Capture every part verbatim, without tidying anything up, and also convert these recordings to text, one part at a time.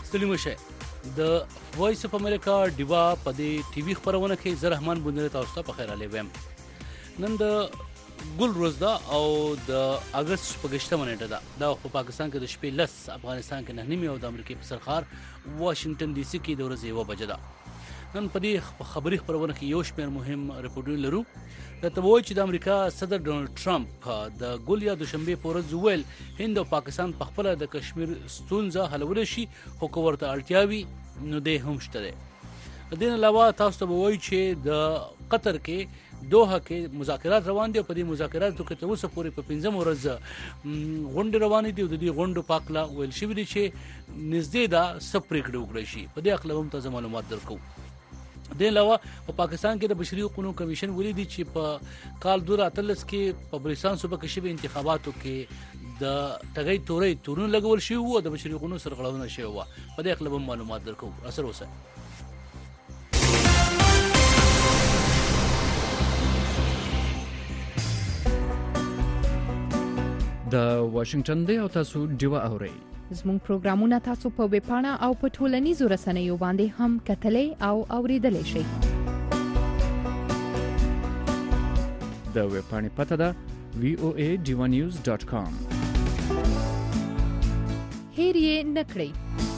ستړي مشه. د وایس اف امریکا ډیوا په دې ټي وي خبرونه کې زه رحمان بندر تاسو ته په خیر علي ویم. نن د ګل روز ده او د اگست شپږشتمه نیټه ده. دا په پاکستان کې د شپې لس، افغانستان کې نه نیمه او د امریکا په سرخار واشنگټن ډي سي کې د ورځې یوه بجه ده. نن په دې خبري خبرونه کې یو شمېر مهم رپورټونه لرو. راته وایي چې د امریکا صدر ډونالډ ټرمپ د ګل یا دوشنبې په ورځ وویل هند او پاکستان په خپله د کشمیر ستونزه حلولی شي، خو که ورته اړتیا وي نو دی هم شته دی. د دې نه علاوه تاسو ته به وایي چې د قطر کې دوحه کې مذاکرات روان دي او په دې مذاکراتو کې تر اوسه پورې په پنځمه ورځ غونډې روانې دي او د دې غونډو په هکله ویل شوي دي چې نږدې ده څه پرېکړې وکړی شي. په دې هکله هم تازه معلومات درکوو. د علاوه په پاکستان کې د بشري حقوقو کمیشن ولیدي چې په کال دوه هزار اتلس کې په بلوچستان صوبه کې شوي انتخاباتو کې د ټګۍ تورې تورونه لګول شوي وو او د بشري حقوقو سرغړونه شوې وه. په دې هکله هم معلومات درکوو. راسره اوسئ. د واشنگټن دی او تاسو ډیوا اورئ. زموږ پروګرامونه تاسو په ویب پاڼه او په ټولنیزو رسنیو باندې هم کتلای او اوریدلای شئ. د ویب پاڼې پته ده وی او ای ډیوا نیوز ډاٹ کام. هیر یې نکړئ.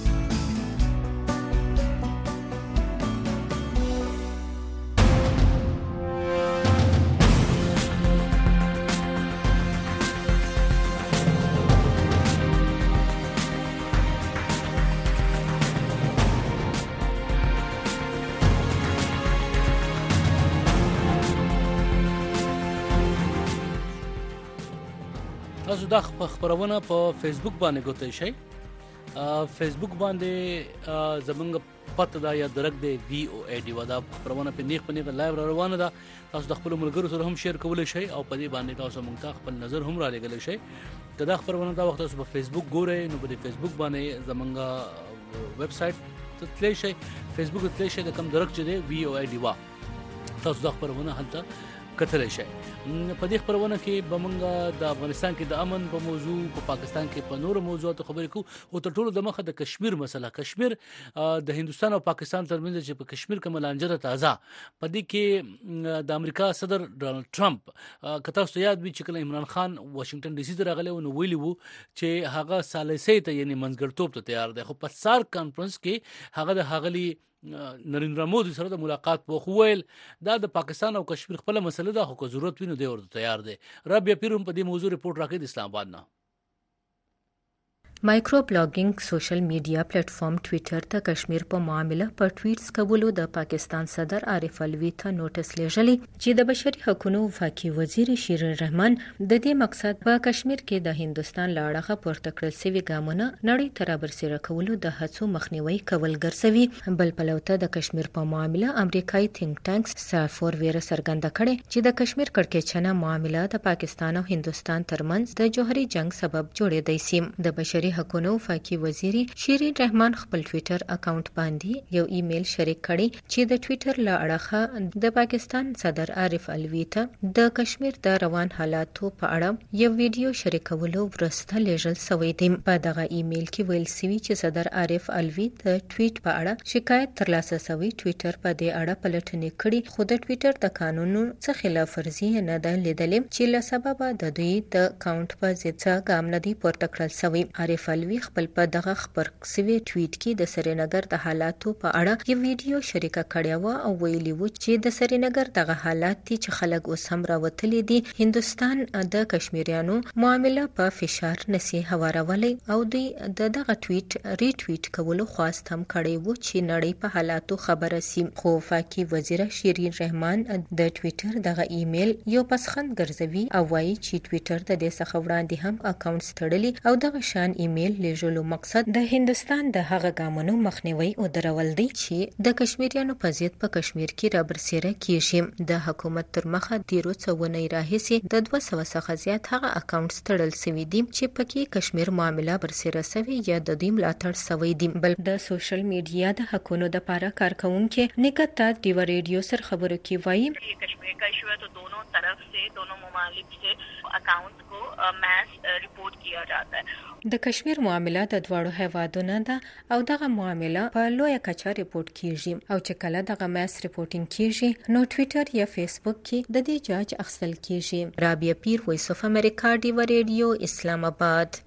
تاسو دا خبرونه په فیسبوک باندې ګوتلی شئ. فیسبوک باندې زمونږ پته ده یا درک دی وی او ای ډیوا. دا خبرونه په نیغ په نیغه لایو را روانه ده. تاسو د خپلو ملګرو سره هم شیر کولی شئ او په دې باندې تاسو موږ ته خپل نظر هم رالیږلی شئ. که دا خبرونه دا وخت تاسو په فیسبوک ګورئ نو په دې فیسبوک باندې زمونږ ویب سایټ ته تللی شئ. فیسبوک ته تللی شئ د کوم درک چې دی وی او ای ډیوا. تاسو دا خبرونه هلته کتلی شئ. په دې خبرونه کې به موږ د افغانستان کې د امن په موضوع، په پاکستان کې په نورو موضوعاتو خبرې کوو او تر ټولو د مخه د کشمیر مسله. کشمیر د هندوستان او پاکستان ترمنځ چې په کشمیر کې لانجه ده تازه. په دې کې د امریکا صدر ډونالډ ټرمپ که تاسو ته یاد وي چې کله عمران خان واشنگټن ډي سي ته راغلی و نو ویلي وو چې هغه سالسۍ ته یعنې منځګړتوب ته تیار دی. خو په سار کانفرنس کې هغه د ښاغلي نریندرا مودي سره د ملاقات په وخت وویل دا د پاکستان او کشمیر خپله مسله ده، خو که ضرورت وي نو دی ورته تیار دی. رابعه پیر هم په دې موضوع رپورټ راکوي د اسلام آباد نه. مایکرو بلاګینګ سوشل میډیا پلیټ فارم ټویټر ته کشمیر په معامله په ټویټس کولو د پاکستان صدر عارف الوی ته نوټس لیږلی چې د بشري حقوقو وفاقي وزیر شیرین رحمان د دې مقصد په کشمیر کې د هندستان له اړخه پورته کړل شوي ګامونه نړۍ ته رابرسېره کولو د هڅو مخنیوي کول ګرځوي. بل پلو ته د کشمیر په معامله امریکایي تھینک ټانک سافور ویره څرګنده کړې چې د کشمیر کړکېچنه معامله د پاکستان او هندستان ترمنځ د جوهري جنگ سبب جوړېدای شي. د بشري حقوقو وفاقي وزیر شیرین رحمان خپل ټویټر اکاونټ باندې یو ایمیل شریک کړی چې د ټویټر له اړخه د پاکستان صدر عارف الوی ته د کشمیر د روان حالاتو په اړه یو ویډیو شریکولو وروسته لیږل شوی دی. په دغه ایمیل کې ویل شوی چې صدر عارف الوی د ټویټ په اړه شکایت ترلاسه شوی. ټویټر په دې اړه پلټنې کړي خو د ټویټر د قانونو څخه خلاف ورزي نه ده لیدلې چې له سببه د دوی د اکاونټ په ضد څه ګام نه دی پورته کړل شوی. عارف الوی خپل په دغه خبر شوی ټویټ کې د سرینګر د حالاتو په اړه یو ویډیو شریکه کړی و او ویلي و چې د سرینګر دغه حالات دي چې خلک اوس هم راوتلي دي. هندستان د کشمیریانو معامله په فشار نسی هوارولی او دوی د دغه ټویټ ری ټویټ کولو خواست هم کړی و چې نړۍ په حالاتو خبره سي. خو وفاقي وزیر شیرین رحمان د ټویټر دغه ایمیل یو پسخند ګرځوي او وایي چې ټویټر د دې څخه وړاندې هم اکاونټ تړلی او دغه شان ایمیل لیږلو مقصد د هندستان د هغه ګامونو مخنیوي او درول دی چې د کشمیریانو په ضد په کشمیر کې رابرسېره کیږي. د حکومت تر مخه ډیرو څو ونې راهیسې د دوه سوه څخه زیات هغه اکاونټس تړل شوي دي چې پکې کشمیر معامله برسېره شوي یا د دوی ملاتړ شوی دي. بل د سوشل میډیا د حقونو د پاره کارکونکو نکتا ډیوا ریډیو سره خبرو کې وایي کشمیر کا ایشو ہے تو دونوں طرف سے دونوں ممالک سے اکاؤنٹ کو میس رپورٹ کیا جاتا ہے. د کشمیر کشمیر معامله د دواړو هیوادونو ده او دغه معامله په لویه کچه ریپورت کیږي او چې کله دغه ماس ریپورټینګ کیږي نو ټویټر یا فیسبوک کې د دې جاج اخیستل کیږي. رابعه پیر، وایس اف امریکا، ډیو ریډیو، اسلام آباد.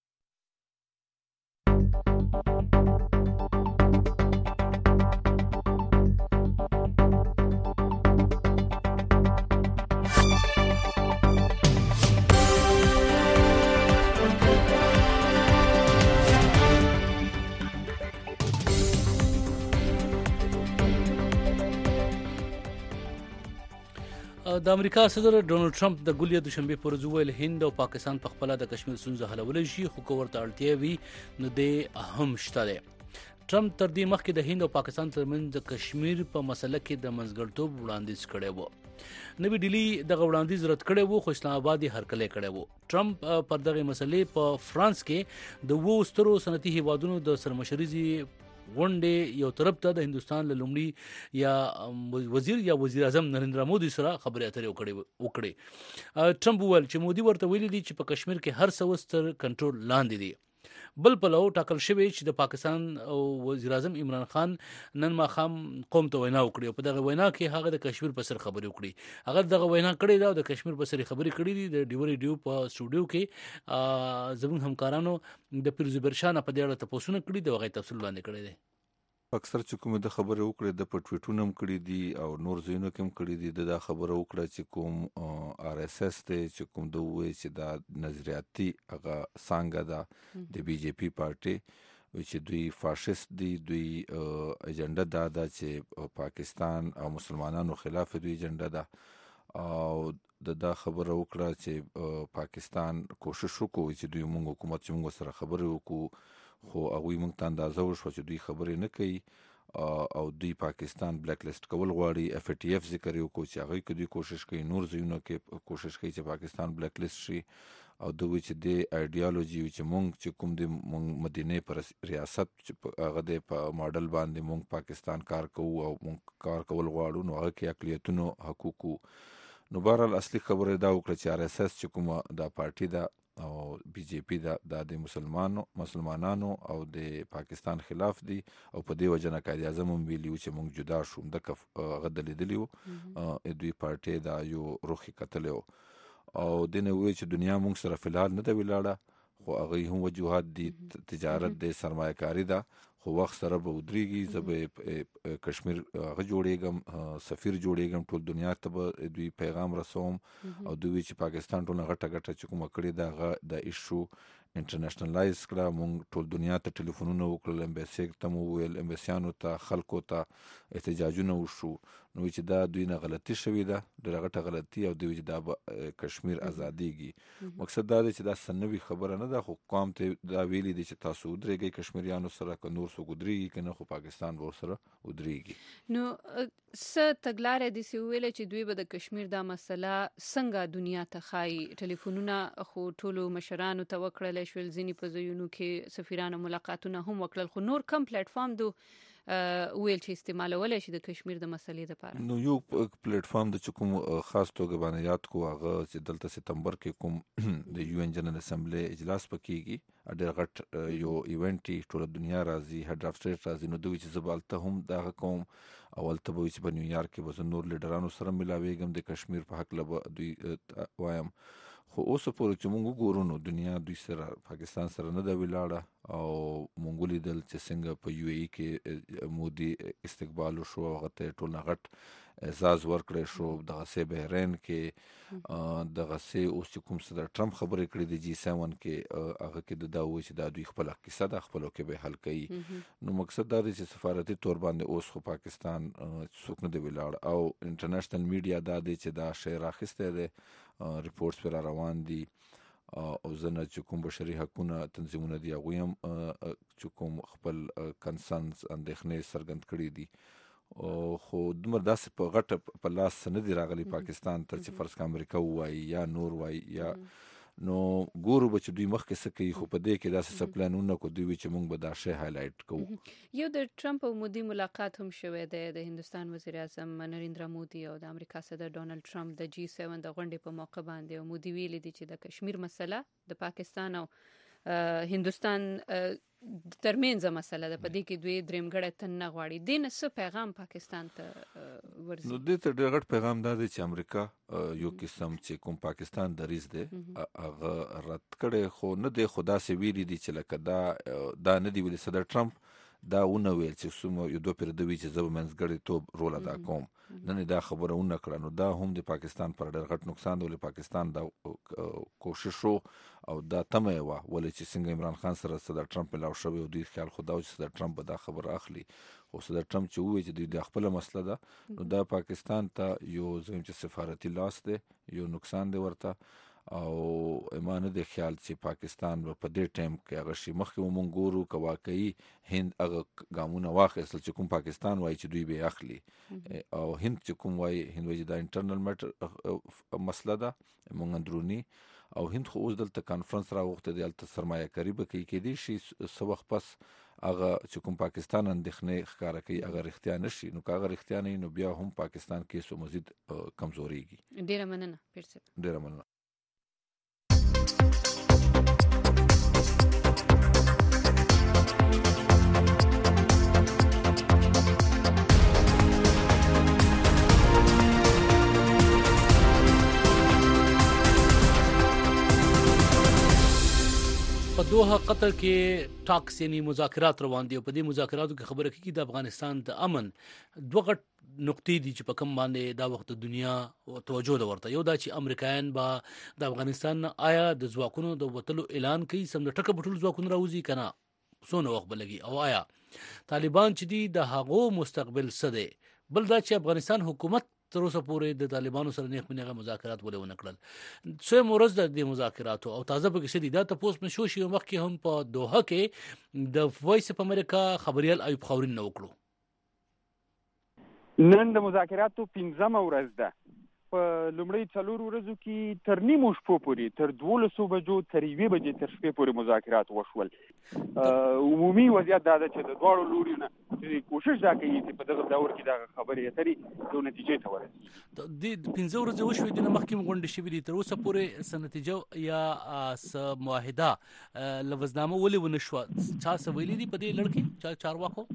د امریکا صدر ډونالد ټرمپ د ګولیا دوشنبه پر ورځ ویل هند او پاکستان په خپل د کشمیر ستونزه حلول شي خو کوورته اړتیا وي نو د اهم شته دی. ټرمپ تر دې مخکې د هند او پاکستان ترمنځ د کشمیر په مسله کې د منځګړتوب وړاندیز کړی و. نوی ډیلی دغه وړاندیز رد کړی وو خو اسلام آباد یې هرکلی کړی وو. ټرمپ پر دغه مسلې په فرانس کې د وو سترو صنعتي هیوادونو د سرمشريزي غونډې یو طرف ته د هندستان له لومړي یا وزیر یا وزیر اعظم نریندرا مودي سره خبرې اترې وکړې. ټرمپ وویل چې مودي ورته ویلي دي چې په کشمیر کې هر څه اوس تر کنټرول لاندې دي. بل پلو ټاکل شوی چې د پاکستان او وزیر اعظم عمران خان نن ماښام قوم ته وینا وکړي او په دغه وینا کې هغه د کشمیر په سر خبرې وکړي. هغه دغه وینا کړې ده او د کشمیر په سر خبرې کړې دي. د ډیو ریډیو په سټوډیو کې زموږ همکارانو د پیروز برشان په دې اړه تاسو نه کړی د وغه تفصیل باندې کړی دی. اکثر چې کوم د خبره وکړه د پټویټونو هم کړی دي او نور زینو کې هم کړی دي. د خبره وکړه چې کوم آر اس اس ته چې کوم دوی وایي چې دا نظریاتي هغه څنګه ده د بي جے پی پارټي چې دوی فاشیست دي، دوی ایجنډا دا ده چې پاکستان او مسلمانانو خلاف دوی ایجنډا ده او د دا خبره وکړه چې پاکستان کوشش وکړي چې دوی موږ حکومت چې موږ سره خبرې وکړو خو هغوی موږ ته اندازه وشوه چې دوی خبرې نه کوي او دوی پاکستان بلیک لیست کول غواړي. اف ای ټي اف ذکر یو کو چې هغوی که دوی کوشش کوي نور ځایونو کې کوشش کوي چې پاکستان بلیک لیست شي او دوی چې د ایډیالوژي چې موږ چې کوم د مدینې پر ریاست چې هغه د په ماډل باندې موږ پاکستان کار کوو او موږ کار کول غواړو نو هغه کې اقلیتونو حقوقو. نو بهرحال اصلي خبره دا وکړه چې آر اس اس چې کومه دا پارټي ده او بي جے پی دا د مسلمانانو مسلمانانو او د پاکستان خلاف دي او په دې وجه نه قائد اعظم هم ویلي و چې موږ جدا شو د هغه دلیدلی وو دوی پارټي دا یو روخي کتلی و او دنه وی چې دنیا موږ سره فلحال نه دی ولاړه خو هغه هم وجوهات دي تجارت د سرمایه کاری ده خو وخت سره به ودرېږي. زه به کشمیر هغه جوړېږم سفیر جوړېږم ټول دنیا ته به دوی پیغام رسوم او دوی چې پاکستان ټول غټه غټه چې کومه کړې ده هغه د ایشو انټرنیشنلایز کړه. موږ ټول دنیا ته ټلیفونونه وکړل، امبیسي ته مو وویل، امبیسیانو ته خلکو ته احتجاجونه وشو. نو چې دا دوی نه غلطي شوې ده ډېره غټه غلطي او دوی چې دا به کشمیر ازادېږي. مقصد دا دی چې دا سنوي خبره نه ده خو قوم ته دا ویلي دي چې تاسو ودرېږئ کشمیریانو سره که نور څوک ودرېږي که نه خو پاکستان به ورسره ودرېږي. نو څه تګلارې داسې وویلې چې دوی به د کشمیر دا مسله څنګه دنیا ته ښایي؟ ټلیفونونه خو ټولو مشرانو ته وکړلی شول، ځینې په ځایونو کې سفیرانو ملاقاتونه هم وکړل خو نور کم پلیټ فارم دو ویل چې استعمالولی شي د کشمیر د مسلې لپاره؟ نو یو پلیټ فارم د چې کوم خاص توګه باندې یاد کو هغه چې دلته سپتمبر کې کوم د یو ان جنرال اسمبلی اجلاس پکېږي ډېر غټ یو ایونټ ټوله دنیا راځي، هیډ اف سټیټ راځي. نو دوی چې زه به هلته هم دغه کوم او هلته به وي چې په نیویارک کې به زه نور لیډرانو سره ملاویږم د کشمیر په هکله به دوی وایم. خو اوسه پورې چې موږ وګورو نو دنیا دوی سره پاکستان سره نه ده ولاړه او موږ ولیدل چې څنګه په یو ای کې مودي استقبال وشو او هغه ته ټول غټ اعزاز ورکړی شو. دغسې بحرین کې دغسې اوس چې کوم څه د ټرمپ خبرې کړې د جی سیون کې هغه کې د دا وایي چې دا دوی خپله کیسه ده خپلو کې به حل کوي. نو مقصد دا دی چې سفارتي طور باندې اوس خو پاکستان څوک نه دی ولاړ او انټرنیشنل میډیا دا دی چې دا شی راخیستی دی، ریپورټس پر روان دي او ځنه چې کوم بشري حقونه تنظیمونه دي هغوی هم چې کوم خپل کنسرنز اندېښنې څرګند کړي دي خو دومره داسې په غټه په لاس نه دي راغلي پاکستان ته چې فرض که امریکا ووایي یا نور وایي یا نو ګورو به چې دوی مخکې څه کوي خو په دې کې داسې څه پلانونه کو دوی وي چې موږ به دا شی هایلایټ کوو. یو د ټرمپ او مودي ملاقات هم شوی دی د هندوستان وزیر اعظم نریندرا مودي او د امریکا صدر ډونالد ټرمپ د جی سیون د غونډې په موقع باندې او مودي ویلي دي چې د کشمیر مسله د پاکستان او هندستان ترمنځ مسله ده، په دې کې دوی درېمګړی تن نه غواړي. دې نه څه پیغام پاکستان ته ورځي؟ نو دې ته ډېر غټ پیغام دا دی چې امریکا یو قسم چې کوم پاکستان دریځ دی هغه رد کړی، خو نه دی خو داسې ویلي دي چې لکه دا دا نه دی ویلي صدر ټرمپ دا ونه ویل چې څومره یو دوه پېره دوی چې زه به منځګړیتوب رول ادا کوم، نن دا خبره ونه کړه. نو دا هم د پاکستان پر ډېر غټ نقصان دی، ولې پاکستان دا کوشش و او دا تمه یې وه ولې چې څنګه عمران خان سره صدر ټرمپ ملاو شوی او دوی خیال خو دا و چې صدر ټرمپ به دا خبره اخلي، خو صدر ټرمپ چې ووایي چې دوی دا خپله مسله ده، نو دا پاکستان ته یو زه چې سفارتي لاس دی، یو نقصان دی ورته. او ما نه دی خیال چې پاکستان به په دې ټایم کې هغه شي. مخکې به مونږ ګورو که واقعي هند هغه ګامونه واخیستل چې کوم پاکستان وایي چې دوی به اخلي، او هند چې کوم وایي هند وایي دا انټرنل میټر مسله ده مونږ اندروني، او هند خو اوس دلته کانفرنس راوغوښتی دی، هلته سرمایه کاري به کوي، کیدای شي څه وخت پس هغه چې کوم پاکستان اندېښنې ښکاره کوي هغه رښتیا نه شي. نو که هغه رښتیا نه وي نو بیا هم پاکستان کیس مزید کمزورېږي. ډېره مننه پیر صاحب. ډېره مننه. په دوحه قطر کې ټاکس یعنی مذاکرات روان دي او په دې مذاکراتو کې خبره کیږي د افغانستان د امن دوه غټ نقطې دي چې په کوم باندې دا وخت د دنیا توجه ده ورته. یو دا چې امریکایان با د افغانستان آیا د ځواکونو د وټلو اعلان کوي، سم د ټکه بټول ځواکونه راوځي کنه څونه وخت بلګي، او آیا طالبان چې دي د هغو مستقبل څه دی. بل دا چې افغانستان حکومت تر اوسه پورې د طالبانو سره نیغ منیغه مذاکرات ولې ونه کړل. څو مورز د دې مذاکراتو او تازه په کې دي دا تاسو مې شو شي مخکې هم په دوحه کې د وایس اف امریکا خبريال ایوب خاورین نو وکړو. نن د مذاکراتو پنځمه ورځ ده. په لومړی څلور ورځو کې تر نیمو شپو پورې تر دولسو بجو تر یوې بجې تر شپې پورې مذاکرات وشول. عمومي وضعیت دا ده چې د دواړو لوري نه کوشش دا کوي چې په دغه دور کې دغه خبرې اترې یو نتیجې ته ورسېږي. د پنځه ورځې وشوې د نه مخکې غونډې شوې دي، تر اوسه پورې څه نتیجه یا څه معاهده لفظنامه ولې ونه شوه؟ چا څه ویلي دي په دې لړ کې چا چارواکو؟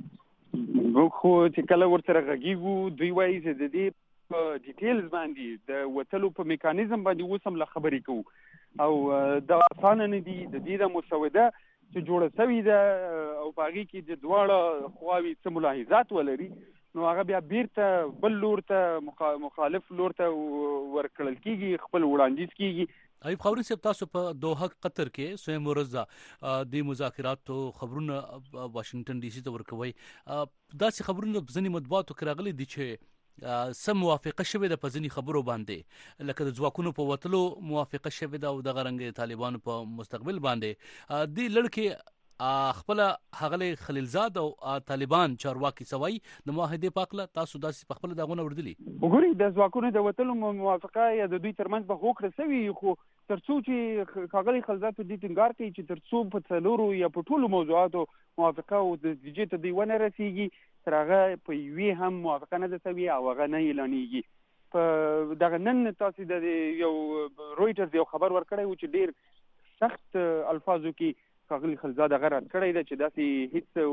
موږ خو چې کله ورسره غږیږو دوی وایي چې د دې په ډیټیلز باندې د وتلو په میکانیزم باندې اوس هم له خبرې کوو، او دا اسانه نه دي. د دې د مسوده چې جوړه شوې ده او په هغې کې د دواړه خواوې څه ملاحظات ولري نو هغه بیا بیرته بل لور ته مخالف لور ته ورکړل کېږي، خپل وړاندیز کېږي. ایوب خاورین صاحب تاسو په دوحه قطر کې سویم ورځ د مذاکراتو خبرونه واشنگټن ډي سي ته ورکوي، داسې خبرونه په ځینې مطبوعاتو کې راغلي دي چې سم موافقه شوې ده په ځینې خبرو باندې، لکه د ځواکونو په وتلو موافقه شوې ده او دغه رنګ طالبانو په مستقبل باندې. دې لړ کې خپل هغه خلیلزاد او طالبان چارواکي سوي د معاهده پاکله تاسو داسې په خپل دغونه وردلی وګورئ د ځواکونو د وتلو موافقه یا د دوی ترمنځ به هوکړه سوي، خو ترڅو چې خاغلی خلیلزاد په دې ټینګار کوي چې ترڅو په څلورو یا په ټولو موضوعاتو موافقه او د نتیجې ته دوی ونه رسیږي تر هغه په یوې هم موافقه نه ده سوي او هغه نه اعلانېږي. په دغه نن تاسو د یو رویټرز یو خبر ورکړی و چې ډېر سخت الفاظو کې خاغلی خلیلزاد هغه رد کړی ده چې داسې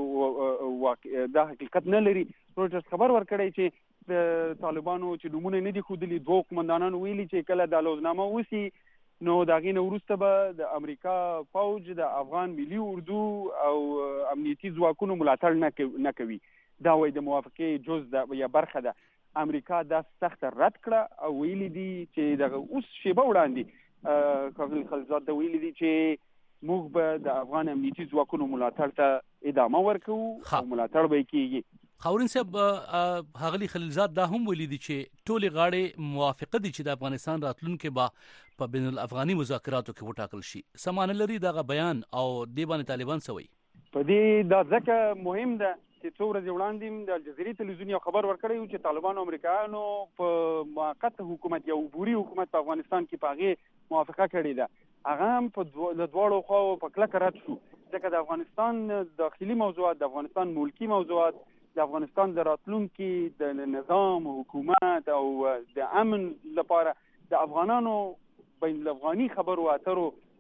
هیڅ دا حقیقت نه لري. رویټرز خبر ورکړی چې د طالبانو چې نومونه نه دي ښودلي، دوو قمندانانو ویلي چې کله دا لوزنامه وسي نو د هغې نه وروسته به د امریکا پوج د افغان ملي اردو او امنیتي ځواکونو ملاتړ نه کوي. دا وایي د موافقې جز ده یا برخه ده. امریکا دا سخته رد کړه او ویلي دي چې دغه اوس شیبه وړاندې خاغلی خلیلزاد ته ویلي دي چې موږ به د افغان امنیتي ځواکونو ملاتړ ته ادامه ورکوو او ملاتړ به یې کېږي. خاورین صاحب ښاغلي خلیلزاد دا هم ویلي دي چې ټولې غاړې موافقه دي چې د افغانستان راتلونکي به په بین الافغاني مذاکراتو کې وټاکل شي. څه معنی لري دغه بیان او دې باندې طالبان څه وایي؟ په دې دا ځکه مهم ده چې څو ورځې وړاندې د الجزیرې تلویزیون یو خبر ورکړی و چې طالبانو او امریکایانو په موقت حکومت یا عبوري حکومت په افغانستان کې په هغې موافقه کړې ده. هغه هم په د دواړو خواو په کلکه رد شو، ځکه د افغانستان داخلي موضوعات، د افغانستان ملکي موضوعات، د افغانستان د راتلونکي د نظام حکومت او د امن لپاره د افغانانو بین الافغاني خبرو اترو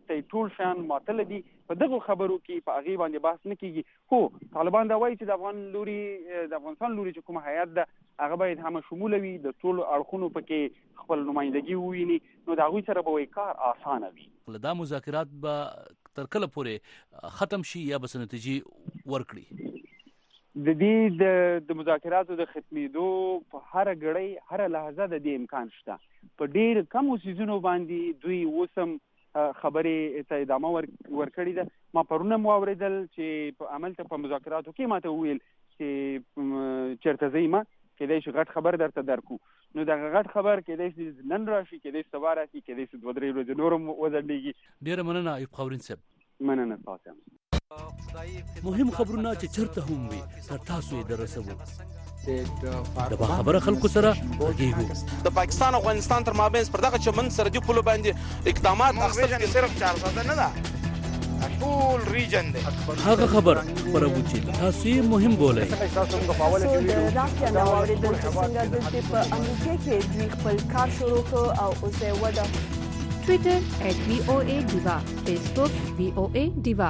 ته ټول شیان معطل دي. په دغه خبرو کې په هغې باندې بحث نه کېږي. خو طالبان دا وایي چې د افغان لوري د افغانستان لوري چې کومه هیات ده هغه باید همه شموله وي، د ټولو اړخونو پکې خپل نمایندګي وویني، نو د هغوی سره به وایي کار اسانه وي. دا مذاکرات به تر کله پورې ختم شي یا به څه نتیجې ورکړي؟ د دې د د مذاکراتو د ختمېدو په هره ګړۍ هره لحظه د دې امکان شته. په ډېر کمو څیزونو باندې دوی اوس هم خبرې ته ادامه ورکړې ده. ما پرون هم واورېدل چې په عمل ته په مذاکراتو کې ما ته وویل چې چېرته ځئ ما کېدای شي غټ خبر درته درکو. نو دغه غټ خبر کېدای شي نن راشي، کېدای شي سبا راشي، کېدای شي دوه درې ورځې نور هم وځنډېږي. ډېره مننه ایوب خاورین صاحب. مننه تاسو. مهم خبرونه چې چرته هم وي تر تاسو یې درسوو. د باخبره خلکو سره غږیږو. د پاکستان او افغانستان تر مابین پر دغه چمن سرحدي پولو باندې اقدامات اخیستل صرف چار ساده نه ده، ټول ریجن دی. هغه خبر خبرو چې تاسو یې مهم بولئ. د راکیا نو اوریدل چې څنګه د په امریکا کې دوی خپل کار شروع کړ او اوس یې وده. ټویټر ایٹ وی او اے ډیوا، فیسبوک وی او اے ډیوا.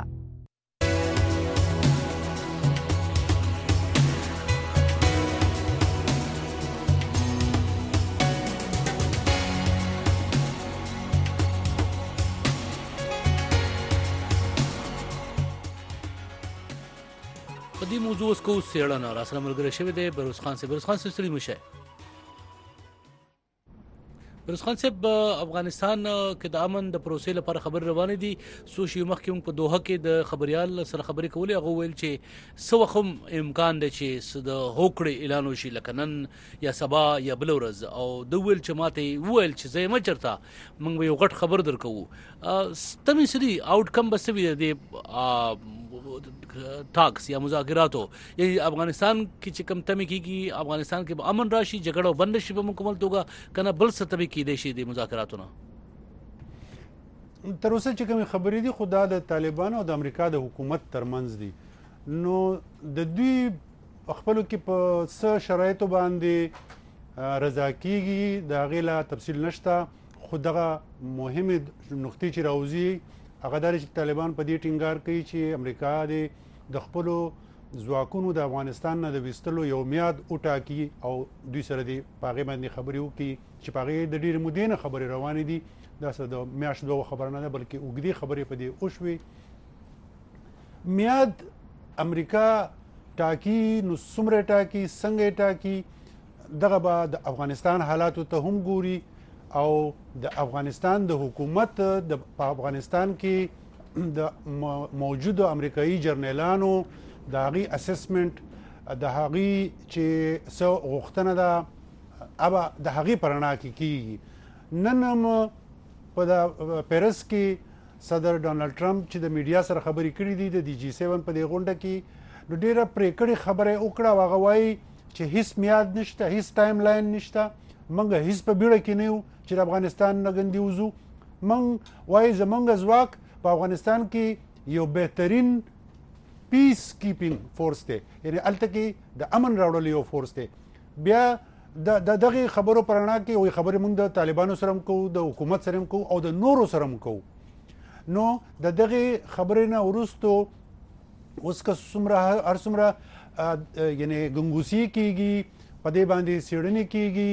په دې موضوع اوس کوو څېړنه. راسره ملګری شوی دی بروز خان صاحب. بروز خان صاحب ستړي مه شئ. بروز خان صاحب، افغانستان کې د امن د پروسې لپاره خبرې روانې دي. څو شیو مخکې موږ په دوحه کې د خبریال سره خبرې کولې. هغه ویل چې څه وخت هم امکان دی چې د هوکړې اعلان وشي، لکه نن یا سبا یا بله ورځ. او ده ویل چې ماته وویل چې زه یم چېرته موږ به یو غټ خبر درکوو. ته مې څه دي آوټ کم به څه وي د دې ټاکس یا مذاکراتو؟ یعنی افغانستان کې چې کوم تمې کېږي، افغانستان کې به امن راشي، جګړه بند شي په مکمل توګه، که نه بل څه تمې کېدای شي د مذاکراتو نه؟ تر اوسه چې کومې خبرې دي خو دا د طالبانو او د امریکا د حکومت ترمنځ دي. نو د دوی خپلو کې په څه شرایطو باندې رضا کېږي د هغې لا تفصیل نشته. خو دغه مهمې نقطې چې راوځي هغه دا چې طالبان په دې ټینګار کوي چې امریکا د خپلو ځواکونو د افغانستان نه د ویستلو یو میاد وټاکي او دوی سره دې په هغې باندې خبرې وکړي چې په هغې د ډېرې مودې نه خبرې روانې دي. دا څه د میاشت دوه خبره نه ده بلکې اوږدې خبرې په دې وشوې. میاد امریکا ټاکي، نو څومره ټاکي، څنګه یې ټاکي، دغه به د افغانستان حالاتو ته هم ګوري او د افغانستان د حکومت د په افغانستان کې د موجودو امریکایي جرنیلانو د هغې اسسمنټ، د هغې چې څه غوښتنه ده ابا د هغې په رڼا کې کېږي. نن هم په د پیرس کې صدر ډونالډ ټرمپ چې د میډیا سره خبرې کړې دي د دی جی سیون په دې غونډه کې، نو ډېره پرې کړې خبره یې وکړه او هغه وایي چې هیڅ میاد نشته، هیڅ ټایم لاین نشته، موږ هیڅ په بیړه کې نه یو چې د افغانستان نه ګندې وځو. موږ وایي زموږ ځواک په افغانستان کې یو بهترین پیس کیپینګ فورس دی، یعنې هلته کې د امن راوړلو یو فورس دی. بیا د دغې خبرو په رڼا کې وایي خبرې موږ د طالبانو سره هم کوو، د حکومت سره هم کوو او د نورو سره هم کوو. نو د دغې خبرې نه وروستو اوس که څومره هر څومره یعنې ګنګوسي کېږي، په دې باندې څېړنې کېږي،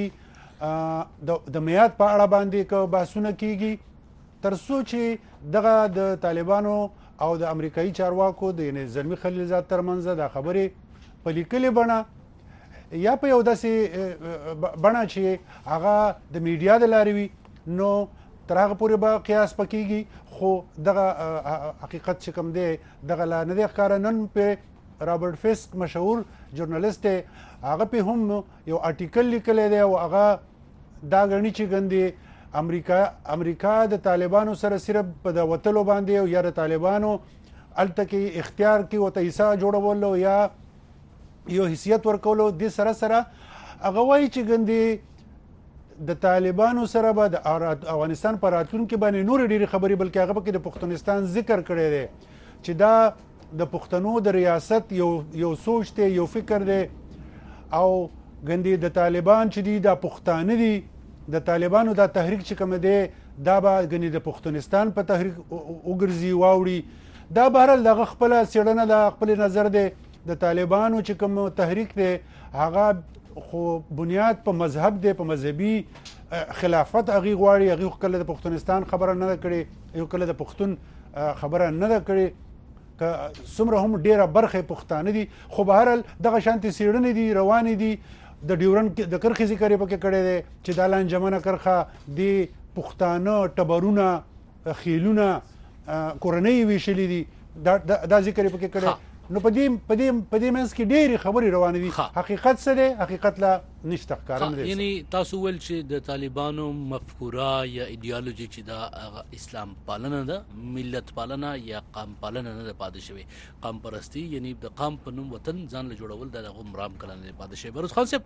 د میاد په اړه باندې که بحثونه کېږي، تر څو چې دغه د طالبانو او د امریکایي چارواکو د یعنې زلمي خلیلزاد ترمنځ دا خبرې په لیکلې بڼه یا په یو داسې بڼه چې هغه د میډیا د لارې وي، نو تر هغه پورې به قیاس پکېږي. خو دغه حقیقت چې کوم دی دغه لا نه دی ښکاره. نن پې رابرټ فیسک مشهور جورنالست دی، هغه پې هم یو آرټیکل لیکلی دی او هغه دا ګڼي چې ګندې امریکا امریکا د طالبانو سره صرف په د وتلو باندې او یا د طالبانو هلته کې اختیار کې ورته حصه جوړولو یا یو حیثیت ورکولو، دې سره سره هغه وایي چې ګندې د طالبانو سره به د افغانستان په راتلونکي باندې نورې ډېرې خبرې، بلکې هغه پکې د پښتونستان ذکر کړی دی چې دا د پښتنو د ریاست یو یو سوچ دی، یو فکر دی. او ګندې د طالبان چې دي دا پښتانه دي، د طالبانو دا تحریک چې کوم دی دا به ګنې د پښتونستان په تحریک وګرځي واوړي دا بهرحال دغه خپله څېړنه ده خپل نظر دی د طالبانو چې کوم تحریک دی هغه خو بنیاد په مذهب دی په مذهبي خلافت هغې غواړي هغې خو کله د پښتونستان خبره نه ده کړې یو کله د پښتون خبره نه ده کړې که څومره هم ډېره برخه پښتانه دي خو بهرحال دغه شانتې څېړنې دي روانې دي د ډیورنډ د کرښې ذکر یې پکې کړی دی چې دا لانجمنه کرښه د پښتانه ټبرونه خیلونه کورنۍ ویشلي دي دا دا ذکر یې پکې کړی نو په دې په دې په دې منځ کې ډېرې خبرې روانې دي حقیقت څه دی حقیقت لا نشته ښکاره نه دی یعنی تاسو ویل چې د طالبانو مفکوره یا ایډیالوژي چې دا اسلام پالنه ده ملت پالنه یا قام پالنه نه ده پاتې شوې قام پرستی یعنی د قام په نوم وطن ځان له جوړول د هغو مرام کله نه پاتې شوی بروز خان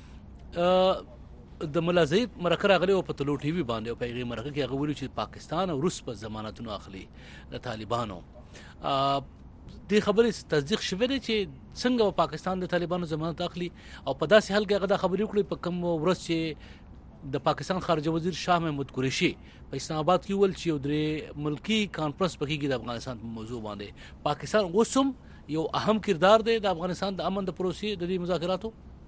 صاحب د ملا ضعیف مرکه راغلی او په تلو ټي وي باندې او په هغې مرکه کې هغه ویلي چې پاکستان او روس په ضمانتونو اخلي د طالبانو دې خبرې تصدیق شوې ده چې څنګه په پاکستان د طالبانو ضمانت اخلي او په داسې حال کې هغه دا خبرې وکړي په کوم ورځ چې د پاکستان خارجه وزیر شاه محمود قریشي په اسلام آباد کې ویل چې یو درې ملکی کانفرنس پکې کې د افغانستان په موضوع باندې پاکستان اوس هم یو اهم کردار دی د افغانستان د امن د پروسې د دې مذاکراتو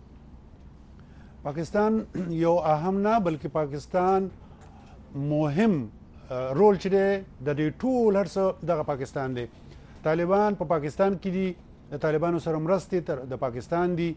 پاکستان یو اهم نه بلکې پاکستان مهم رول چې دی د دې ټول هر څه دغه پاکستان دی طالبان په پا پاکستان کې دي د طالبانو سره مرستې تر د پاکستان دي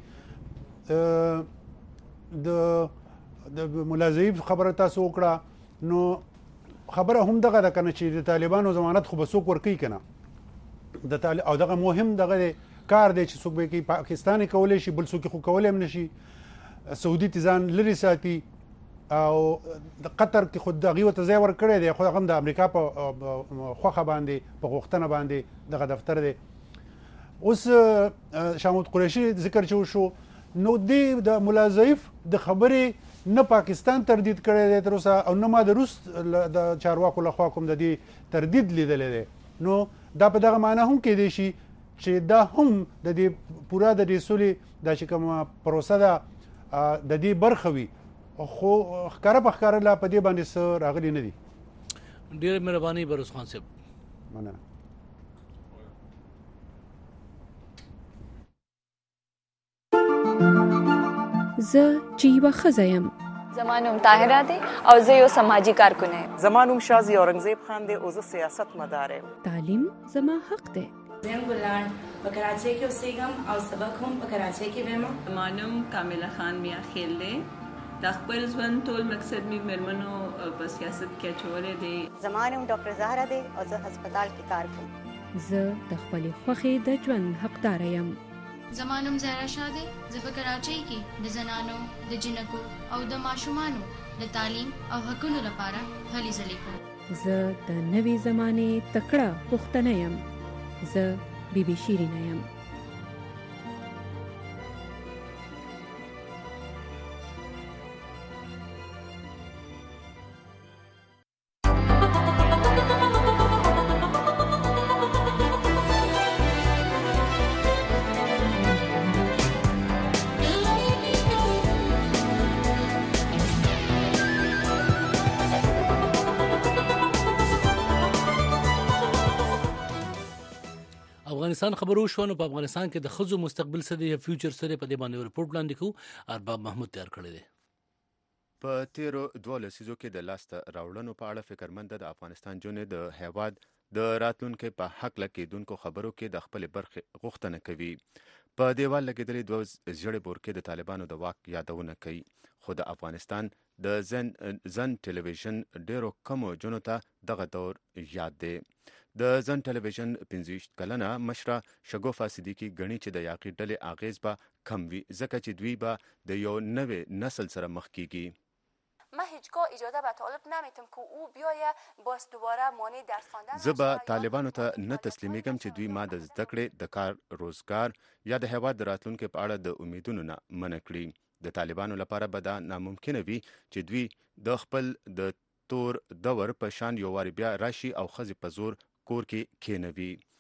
د د ملا ضعیف خبره تاسو وکړه نو خبره هم دغه ده کنه چې د طالبانو ضمانت خو به څوک ورکوي کنه د طالب او دغه مهم دغه کار دی چې څوک به کوي پاکستان کولی شي بل څوک خو کولی هم نشي سعودي تیزان لري ساتي او د قطر کې خود دغه وته ځای ورکړی دی خو هغه د امریکا په خوخه باندې په غوښتنه باندې دغه دفتر دی اوس شاه محمود قریشي ذکر چې وشو نو دی د ملا ضعیف د خبرې نه پاکستان تردید کړی دی تر اوسه او نه ما د روس د چارواکو لخوا کوم د دې تردید لیدلی دی نو دا په دغه معنی هم کیدی شي چې دا هم د دې پوره د دې سولې دا چې کومه پروسه ده د دې برخه وي خو ښکاره په ښکاره لا په دې باندې څه راغلي نه دي ډېره مهرباني بروز خان صاحب مننه زه چې یوه ښځه یم زما نوم طاهره دی او زه یو سماجي کارکونه یم زما نوم شازي اورنګزیب خان دی او زه سیاست مدار یم تعلیم زما حق دی زم ګلان په کراچۍ کې اوسېږم او سبق هم په کراچۍ کې وایم زما نوم کامله خان میا خیل دی د خپل ژوند ټول مقصد مې مېرمنو په سیاست کې اچولی دی زما نوم ډاکټر زهره دی او زه هسپتال کې کار کوم زه د خپلې خوښې د ژوند حقداره یم زما نوم زهرا شاه دی زه په کراچۍ کې د زنانو د جنکو او د ماشومانو د تعلیم او حقونو لپاره هلې ځلې کوم زه د نوې زمانې تکړه پښتنه یم زه بی بی شیرینه یم افغانستان خبرو شو نو په افغانستان کې د خزو مستقبل څه دی فیوچر څه دی په دې باندې رپورټ وړاندې کوو ارباب محمود تیار کړی دی په تیرو دوه لسیزو کې د لاسته راوړنو په اړه فکرمند د افغانستان جونې د هیواد د راتلونکي په حق لکېدونکو خبرو کې د خپل برخې غوښتنه کوي په دیوال لګېدلې دوه ژړې بورکې د طالبانو د واک یادونه کوي خو د افغانستان د زن زن ټلویزیون ډیرو کمو جنو ته دغه دور یاد دی د زن ټلویزیون پنځه کلنه مشره شګوفه صدیقی غنی چې د یاقی ډلې اغیز به کم وي ځکه چې دوی به د یو نوې نسل سره مخ کیږي ما هیچگاه اجازه به طالب نمیتم که او بیایه باز دوباره مانع درس خواندن زه به طالبانو ته نه تسلیمیږم چې دوی ما د زده کړې د کار روزګار یا د هیواد د راتلونکي په اړه د امیدونو نه منع کړي د طالبانو لپاره به دا ناممکنه وي چې دوی د خپل د تور دور په شان یو وار بیا راشي او ښځې په زور کور کې کېنوي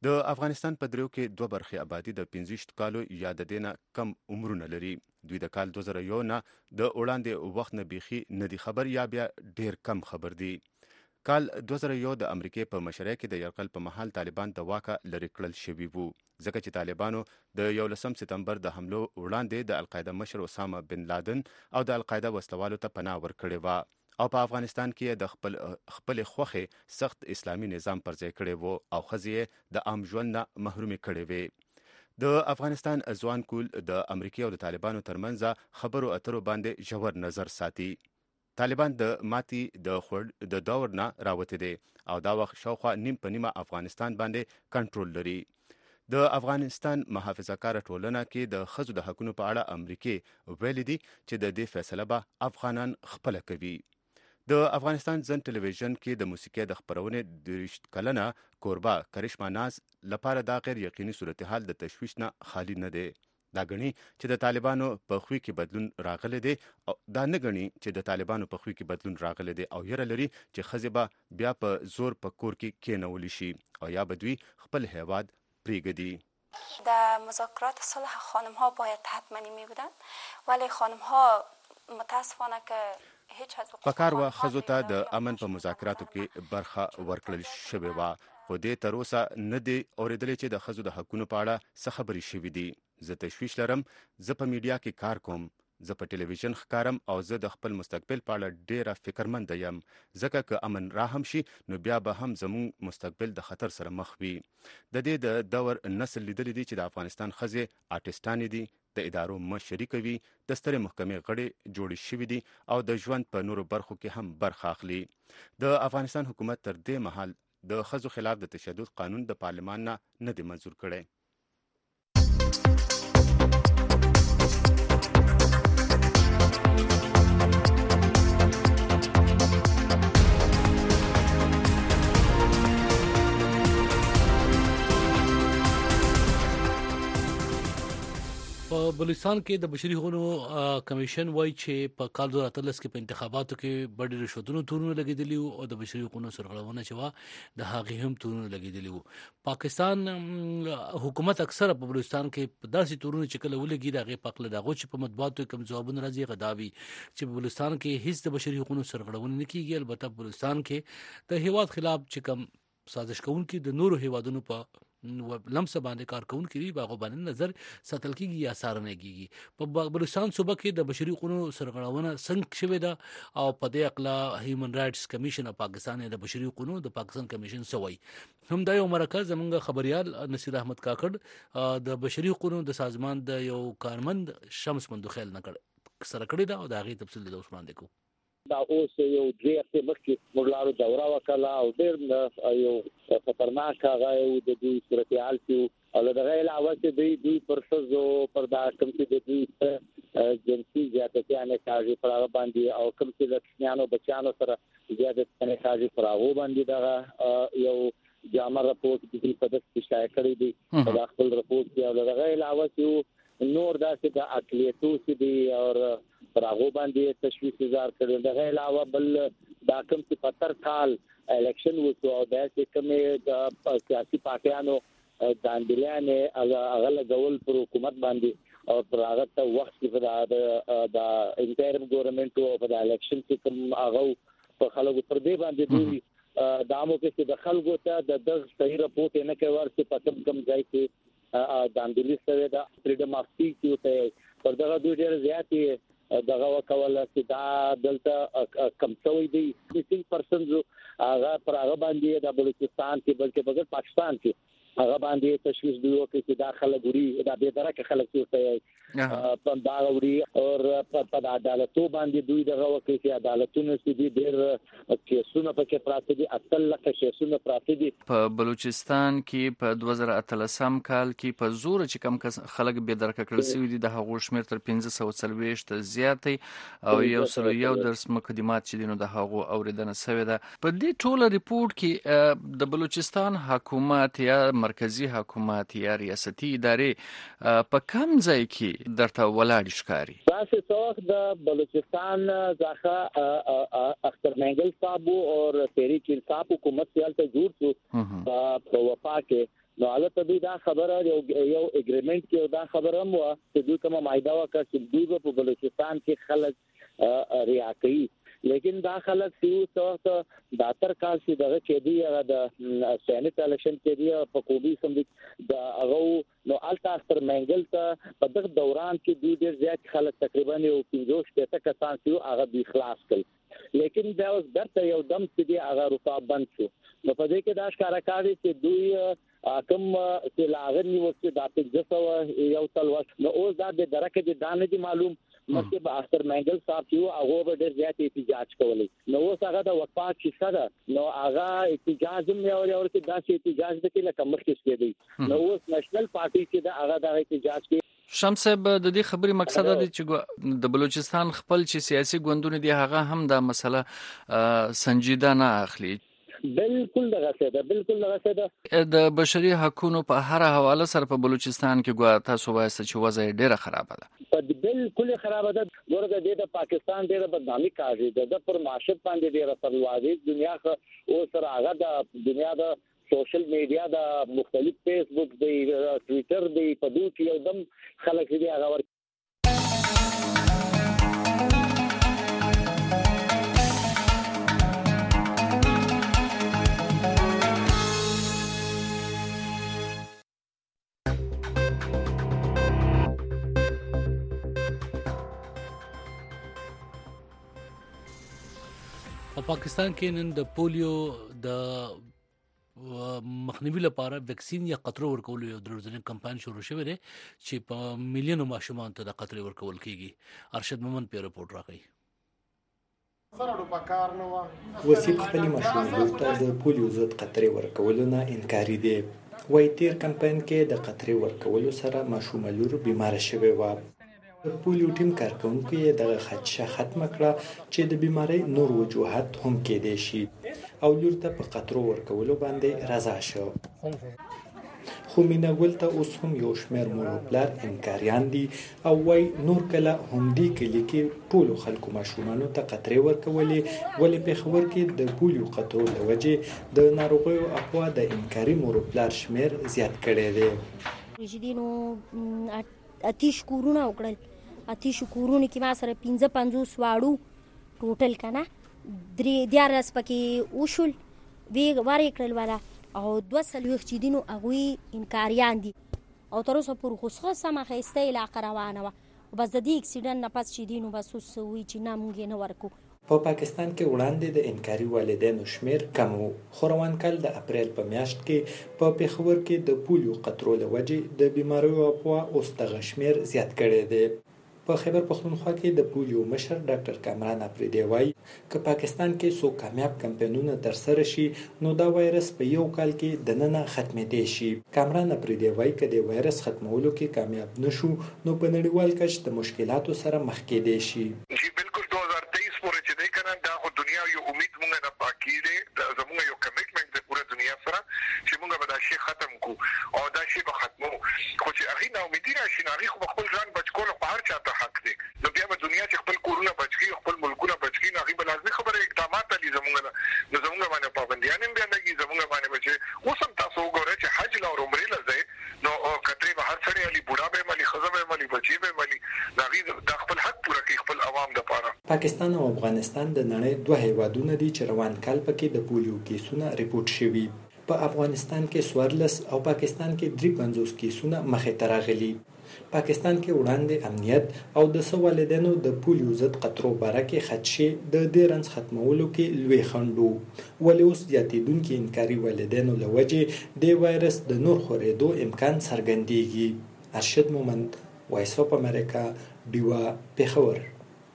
د افغانستان په دریو کې دوه برخې آبادي د پنځه کالو یا د دې نه کم عمرونه لري. دوی د کال دوه زره یو نه د وړاندې وخت نه بیخي نه دي خبر یا بیا ډیر کم خبر دي. کال دوه زره یو د امریکای په مشرۍ کې د یرغل په مهال طالبان د واکه لرې کړل شوي وو، ځکه چې طالبانو د یولسم سپتمبر د حملو وړاندې د القاعده مشر اسامه بن لادن او د القاعده وسلوالو ته پناه ورکړې وه او په افغانستان کې د خپل خپل خوخه سخت اسلامي نظام پر ځای کړی وو او ښځې د عام ژوند نه محرومې کړې وې. د افغانستان ځوان کول د امریکای او د طالبانو ترمنځ خبرو اترو باندې ژور نظر ساتي. طالبان د ماتي د خور د دور نه راوته دي او دا وخت شاوخوا نیم په نیمه افغانستان باندې کنټرول لري. د افغانستان محافظه کار ټولنه کې د ښځو د حقوقو په اړه امریکای ویلي دي چې د دې فیصله به افغانان خپل کوي. د افغانستان ځن ټلویزیون کې د موسیقي د خبرونې دریشت کلنه کوربه کرشما ناز لپاره دا غیر یقیني صورتحال د تشویش نه خالی نه دی. دا غني چې د طالبانو په خوې کې بدلون راغلی دی او دا نه غني چې د طالبانو په خوې کې بدلون راغلی دی او یره لري چې ښځې به بیا په زور په کور کې کېنولی شي او یا به دوی خپل هیواد پریږدي. در مذاکرات صلح خانم ها باید حتما می بودند ولی خانم ها متاسفانه که هیچ از پکار و ښځو ته د امن په مذاکراتو کې برخه ورکړل شوې وه خو دې تر اوسه نه دی اورېدلی چې د ښځو د حقونو په اړه څه خبرې شوي دي. زه تشویش لرم، زه په میډیا کې کار کوم، زه په ټلویزیون ښکارم او زه د خپل مستقبل په اړه ډیره فکرمنده یم، ځکه که امن را هم شي نو بیا به هم زموږ مستقبل د خطر سره مخ وي. د دې د دور نسل لیدلی دی چې د افغانستان ښځې آرټسټانې دي، د ادارو مشري کوي، د سترې محکمې غړي جوړې شوي دي او د ژوند په نورو برخو کې هم برخه اخلي. د افغانستان حکومت تر دې مهال د ښځو خلاف د تشدد قانون د پارلمان نه نه دی منظور کړی. په بلوچستان کې د بشري حقوقو کمیشن وایي چې په کال دوه هزار اتلس کې په انتخاباتو کې ډېر رشوتونو تورونه لګېدلي وو او د بشري حقوقو سرغړونه چې وه د هغې هم تورونه لګېدلي وو. پاکستان حکومت اکثره په بلوچستان کې په داسې تورونه چې کله ولګي د هغې په هکله د هغو چې په مطبوعاتو کې کوم ځوابونه راځي هغه دا وي چې په بلوچستان کې هیڅ د بشري حقوقو سرغړونه نه کېږي. البته په بلوچستان کې د هیواد خلاف چې کوم سازش کوونکي د نورو هیوادونو په لمسه باندې کار کوونکي دي باغ باندې نظر ساتل کیږي یا څارنه کیږي. په بلوچستان صوبه کې د بشري حقوقو سرغړونه څنګه شوې ده او په دې اقلا هیومن رائټس کمیشن اف پاکستان د بشري حقوقو د پاکستان کمیشن سوي هم دا یو مرکز زمونږ خبريال نصیر احمد کاکړ د بشري حقوقو د سازمان د یو کارمند شمس مندوخیل نه کړ سره کړی دا او دا غي تفصیل د اوس باندې کو. دا اوس یو درې هفته مخکې موږ لارو دوره وکړه او ډېر یو خطرناک هغه د دې صورتحال چې او د غیر علاوه چې دوی دوی پر څه پر دا کوم چې د دوی جنسي زیاتې نه کاږي پر هغه باندې او کوم چې د کسانو بچانو سره زیاتې نه کاږي پر هغه باندې دا یو جامع راپورټ د په دغه شایع کړی دی دا خپل راپورټ دی او د غیر علاوه چې نور دا چې د اقلیتو چې دی او پر هغه باندې تشویش زار کړي. د غیر علاوه بل دا کوم چې پتر کال الیکشن وشو او د کومې د سیاسي پارټیانو د اندلانه هغه لګول پر حکومت باندې او پر هغه ته وخت کې د انټرم ګورنمنت او د الیکشن چې کوم هغه په خلکو پر دې باندې دوی دامو کې د خلکو ته د دغه صحیح راپورټ نه کوي چې پتم کم ځای کې د اندلی سره د فریډم اف سپیچ کې پر دغه دوی ډېر زیاتې دغه وکول چې دا دلته کم شوی دی څلور پرسنټ هغه پر هغه باندې د بلوچستان کې بلکې بغیر پاکستان کې هغه باندې تشویش دی او چې دا خلک ګوري دا به درکه خلک څه په دا غوړي او په عدالتو باندې دوی دغه وکړي چې عدالتونه سدي ډېر کیسونه پکې پراته دي اصل لکه کیسونه پراته دي. په بلوچستان کې په دوه زره اتلس کال کې په زور چې کم خلک به درکه کړل سوي دي د هغو شمیر تر پنځه سوه څلوېښت زیاتې او یو سل یو درس مقدمات چې دینو د هغو اوریدنه سوي ده. په دې ټوله ریپورت کې د بلوچستان حکومت یا مرکزی حکومت یا ریاستي ادارې په کم ځای کې درته ولاړ ښکاري؟ تاسو څوک د بلوچستان ځخه اختر منګل صاحب او تحریک انصاف حکومت سیال ته جوړ شو په وفا کې نو هغه دوی دا خبره یو یو اګریمنت کې دا خبره هم و چې دوی کومه مایده وکړه چې دوی په بلوچستان کې خلک ریا کوي لیکن دا خلک سیو څه د اتر کال چې دغه چې دی هغه د سینټ الیکشن کې دی په کوبي سم دی د هغه نو التا استر منګل ته په دغه دوران کې دوی ډېر زیات خلک تقریبا یو پنځوس ته کسان سیو هغه دی خلاص کړ لیکن دا اوس درته یو دم چې دی هغه رکاب بند شو نو په دې کې دا ښکارا کوي چې دوی کوم چې لاغر نیوسته د پنځه یو تل وخت نو اوس دا د درکه د دانه دي معلوم مکه به اختر منګل صاحب یو هغه به ډېر زیات احتجاج کولی نو اوس هغه د وقفات چې سره نو هغه احتجاج هم یو یو کې داسې احتجاج د کې لکه مخکې کېدی نو اوس نېشنل پارټي چې د هغه د احتجاج کې شمس صاحب د دې خبرې مقصد دی چې د بلوچستان خپل چې سیاسي ګوندونه دي هغه هم د مسله سنجیده نه اخلي بالکل دغه څه ده بالکل دغه څه ده د بشري حقوقو په هر حواله سره په بلوچستان کې ګوا تاسو وایي چې وضع ډیره خراب ده بالکل خراب ده ورګه د پاکستان ډیره بدنامي کوي د پر معاشرت باندې ډیره پرواز دنیا او سره هغه د دنیا د سوشل میډیا د مختلف فیسبوک دی ټوئیټر دی په دوی کې یو دم خلک دي هغه په پاکستان کې نن د پولیو د مخنیوي لپاره ویکسین یا قطره ورکول یو درځنې کمپاین شروع شوی دی چې په میلیونو ماشومان ته د قطره ورکول کیږي ارشد مومن په رپورت راغی وسیب خپل ماشومان ته د پولیو ضد قطره ورکول نه انکاري دي وای تیر کمپاین کې د قطره ورکول سره ماشومان لور بیمار شوی و د پولیو ټیم کارکونکو یې دغه خدشه ختم کړه چې د بیماری نور وجوهات هم کېدې شي او لور ته په قطرو ورکولو باندې رضا شو خو مینا ولته اوس هم یو شمېر مورپلار انکاریان دي او وای نور کله هم دی کلی کې ټول خلکو ماشومانو ته قطرې ورکولې ولې په خبر کې د پولیو قطرو د وجې د ناروغیو اقوا د انکاري مورپلار شمېر زیات کړی دی رژیدینو اتیش کورونه وکړل اتیش کورونه کې ما سره پنځه پنځوس واړو ټوټل کنه درې دیارلس پکې وشول وی واره کړل والا او دوه سلويخ چې دینو هغه انکاریان دي او تر اوسه پور خوسخه سم خسته علاقه روانه و بس د دې اکسیډنټ نه پس چې دینو بس وسوي چې نامږي نه ورکو په پاکستان کې وړاندې د انکاري والدینو شمیر کم وو خو روان کال د اپریل په میاشت کې په پیښور کې د پولیو قطرو له وجې د بیماریو اپوا اوس دغه شمیر زیات کړی دی په خیبر پختونخوا کې د پولیو مشر ډاکټر کامران افریدی وایي چې پاکستان کې سو کامیاب کمپاینونه تر سره شي نو دا وایرس په یو کال کې د نننه ختمېدې شي کامران افریدی وایي چې د وایرس ختمولو کې کامیاب نشو نو په نړیوال کچه د مشکلاتو سره مخ کېدې شي بالکل دو هزار تیئیس پورې چې دی کنه دا خو دنیا یو امید مونږ نه پاکي دی زموږ یو کمیټمنټ دی پوره دنیا سره چې مونږ به دا شی ختم کو او دا شی به ختمو خو چې هغه نو امیدي راشي هغه خو خپل ځان بچ کول په هر چاته حق دی نو بیا به دنیا چې خپل کورونه بچي خپل ملکونه بچي هغه به لازمي خبره اقدامات لري زموږ نه زموږ باندې پابندیان هم بیا لګي زموږ باندې بچي اوسم تاسو وګورئ چې حج لا عمره لځي نو کتري به هر سړی علي بوډا به ملي خزه به ملي بچي به ملي هغه د خپل حق پوره کوي خپل عوام لپاره پاکستان او افغانستان د نړۍ دوه هیوادونه دي چې روان کال پکې د پولیو کیسونه ریپورت شوي په افغانستان کې سوارلس او پاکستان کې درې پنځوس کیسونه مخې ته راغلي پاکستان کې وړاندې امنیت او د سوالدانو د پولیو ضد قطرو باره کې خدشي د دې رنځ ختمولو کې لوی خنډو ولې اوس زیاتېدونکي انکاري والدینو له وجې د وایرس د نور خورېدو امکان څرګندېږي ارشد مومن وایس اف امریکا ډیوا پیښور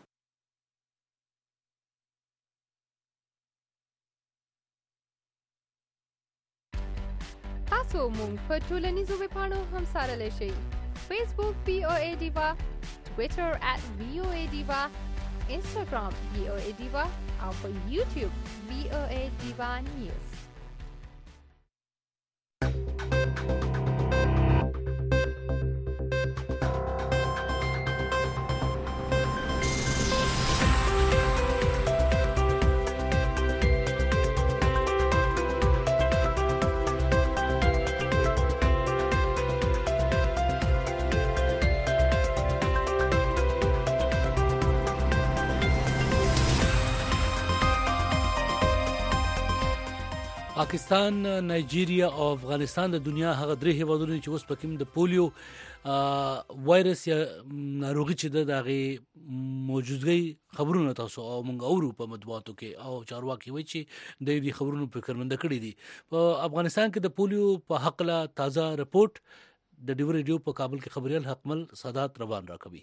تاسو مونږ په ټولنیزو ویبپاڼو هم سارلی شئ فیسبوک وی او ای ډیوا ټویټر ات وی او ای ډیوا انسټاګرام وی او ای ډیوا او په یوټیوب وی او ای ډیوا نیوز پاکستان، نایجیریا او افغانستان د دنیا هغه درې هیوادونه چې اوس پکې د پولیو وایرس یا ناروغي چې د دغه موجودګي خبرونه تاسو او موږ اورو په مطبوعاتو کې او چارواکي وایي چې د دې خبرونو فکرمنده کړي دي. په افغانستان کې د پولیو په حق لا تازه رپورت د ډیو ریډیو په کابل کې خبريال حقمل سادات روان راکوي.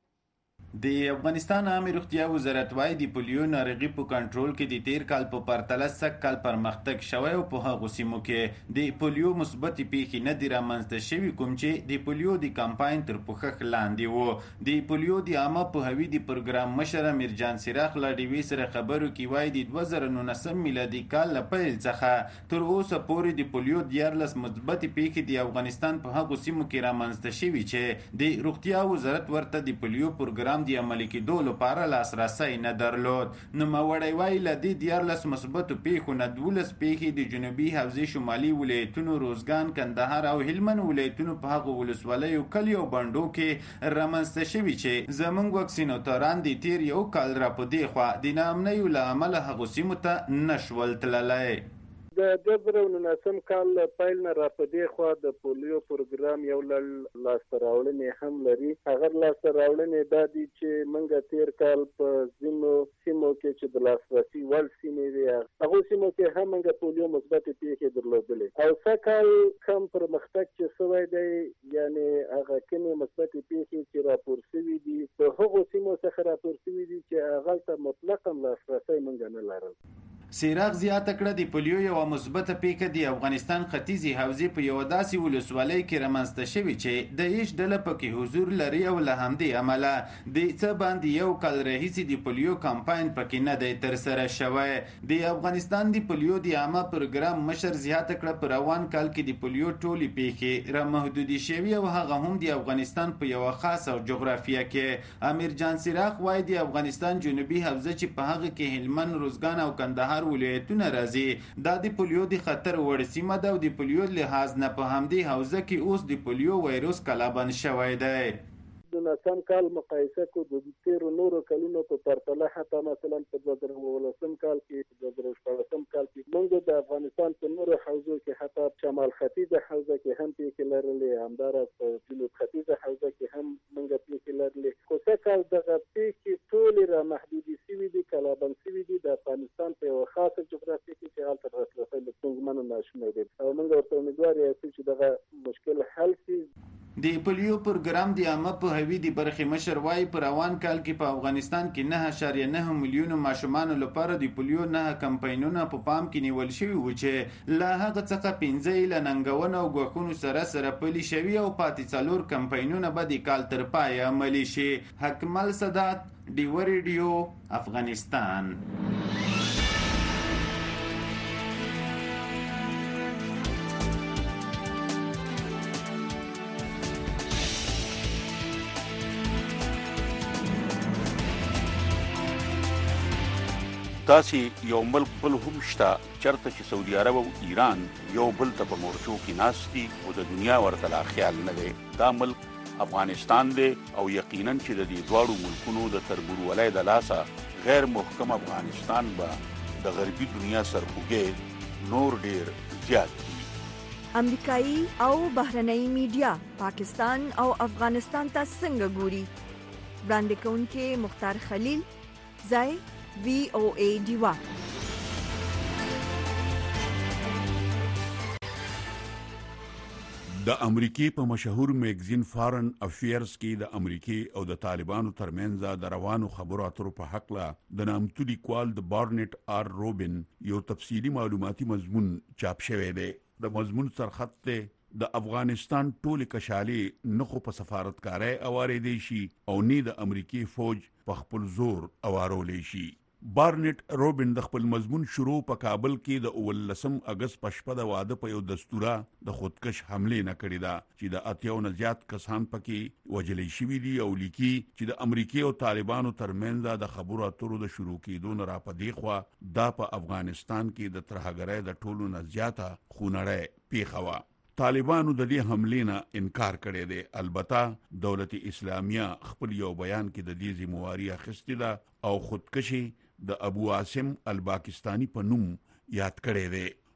د افغانستان عامه روغتیا وزارت وايي د پولیو ناروغي په کنټرول کې د تیر کال په پرتله سږ کال پرمختګ شوی او په هغو سیمو کې د پولیو مثبتې پیښې نه دي رامنځته شوي کوم چې د پولیو د کمپاین تر پوښښ لاندې وو. د پولیو د عامه پوهاوي د پروګرام مشر امیرجان سراخ له ډیوي سره خبرو کې وايي د دوه زره نولسم میلادي کال له پیل څخه تر اوسه پورې د پولیو دیارلس مثبتې پیښې د افغانستان په هغو سیمو کې رامنځته شوي چې د روغتیا وزارت ورته د پولیو پروګرام د عملي کېدو لپاره لاسرسی نه درلود. نوموړی وایي له دې دیارلس مثبتو پیښو نه دولس پیښې د جنوبي حوزې شمالي ولایتونو روزګان، کندهار او هلمند ولایتونو په هغو ولسوالیو، کلیو او بڼډو کې رامنځته شوي چې زموږ واکسینوتران د تیر یو کال را په دې خوا د ناامنیو له امله هغو سیمو ته نشول تللی. د دوه زره نولسم کال له پیل نه را په دې خوا د پولیو پروګرام یو لاسته راوړنې هم لري. هغه لاسته راوړنې دا دي چې موږ تیر کال په ځینو سیمو کې چې د لاسرسي وړ سیمې وي هغو سیمو کې هم موږ پولیو مثبتې پیښې درلودلې او څه کال کم پرمختګ چې شوی دی یعنې هغه کومې مثبتې پیښې چې راپور شوي دي په هغو سیمو څخه راپور شوي دي چې هغه ته مطلقا لاسرسی موږ نه لرل. سیراغ زیاته کړه د پولیو یوه مثبته پیښه د افغانستان ختیځې حوزې په یوه داسې ولسوالۍ کې رامنځته شوې چې د هیڅ ډله پکې حضور لري او له همدې امله د څه باندې یو کال راهیسې د پولیو کمپاین پکې نه دی ترسره شوی. د افغانستان د پولیو د عامه پروګرام مشر زیاته کړه په روان کال کې د پولیو ټولې پیښې رامحدودې شوي او هغه هم د افغانستان په یوه خاصه جغرافیه کې. امیرجان سراخ وایي د افغانستان جنوبي حوزه چې په هغه کې هلمند، روزګان او کندهار ولایتونه راځي دا د پولیو د خطر وړ سیمه ده او د پولیو لحاظ نه په همدې حوزه کې اوس د پولیو وایروس کلابند شوی دی. د ناسم کال مقایسه کو د تیرو نورو کلونو په پرتله حتی مثلا په دوه زره اوولسم کال کې په دوه زره شپاړسم کال کې موږ د افغانستان په نورو حوزو کې حتی شمال ختیځه حوزه کې هم پیښې لرلې، همداراز په جنوب ختیځه حوزه کې هم موږ پیښې لرلې. خو څه کال دغه پیښې ټولې را محدودې شوي دي، کلابند شوي دي د افغانستان په یوه خاصه جغرافیه کې چې هلته راسرسی له ستونزمنو ناشونی دی او موږ ورته امیدوار یاستو چې دغه مشکل حل شي. د پولیو پروګرام د عامه پوهاوي د برخې مشر وايي په روان کال کې په افغانستان کې نه اعشاریه نه میلیونو ماشومانو لپاره د پولیو نه کمپاینونه په پام کې نیول شوي و چې له هغه څخه پنځه یې له ننګونو او ګواښونو سره سره پلي شوي او پاتې څلور کمپاینونه به د کال تر پایه عملي شي. حکمل سادات، ډیو ریډیو، افغانستان. داسې یو ملک بل هم شته چرته چې سعودي عرب او ایران یو بل ته په مورچو کې ناست دي او د دنیا ورته لا خیال نه دی. دا ملک افغانستان دی او یقینا چې د دې دواړو ملکونو د تربورولۍ د لاسه غیر محکم افغانستان به د غربي دنیا سرخوږی نور ډیر زیات دي. امریکایي او بهرنۍ میډیا پاکستان او افغانستان ته څنګه ګوري؟ وړاندې کوونکې مختار خلیل، ځای وی او ای ډیوا. د امریکای په مشهور میگزین فارن افیرز کې د امریکای او د طالبانو ترمنځ د روانو خبرو اترو په حق لا د نامتو لیکوال د بارنټ آر روبن یو تفصیلی معلوماتي مضمون چاپ شوی دی. د مضمون سرخط ته د افغانستان ټول کشالي نخو په سفارتکارۍ اوارې دی شي او نه د امریکای فوج په خپل زور اوارولې شي. بارنټ روبن د خپل مضمون شروع په کابل کې د اولسم اگست په شپه د واده په یو دستوره د خودکش حمله نه کړې ده چې د اتیاو نه زیات کسان پکې وجلې شوي دي او لیکي چې د امریکای او طالبانو ترمنځ د خبرو اترو د شروع کېدو نه را پدې خوا دا په افغانستان کې د ترهګرۍ د ټولو نه زیاته خونړۍ پیښه وه. طالبانو د دې حملې نه انکار کړی دی. البته دولت اسلامیه خپل یو بیان کې د دې ذمہواری اخیستې ده او خودکشي د ابو عاصم الپاکستانی په نوم یاد کړی دی.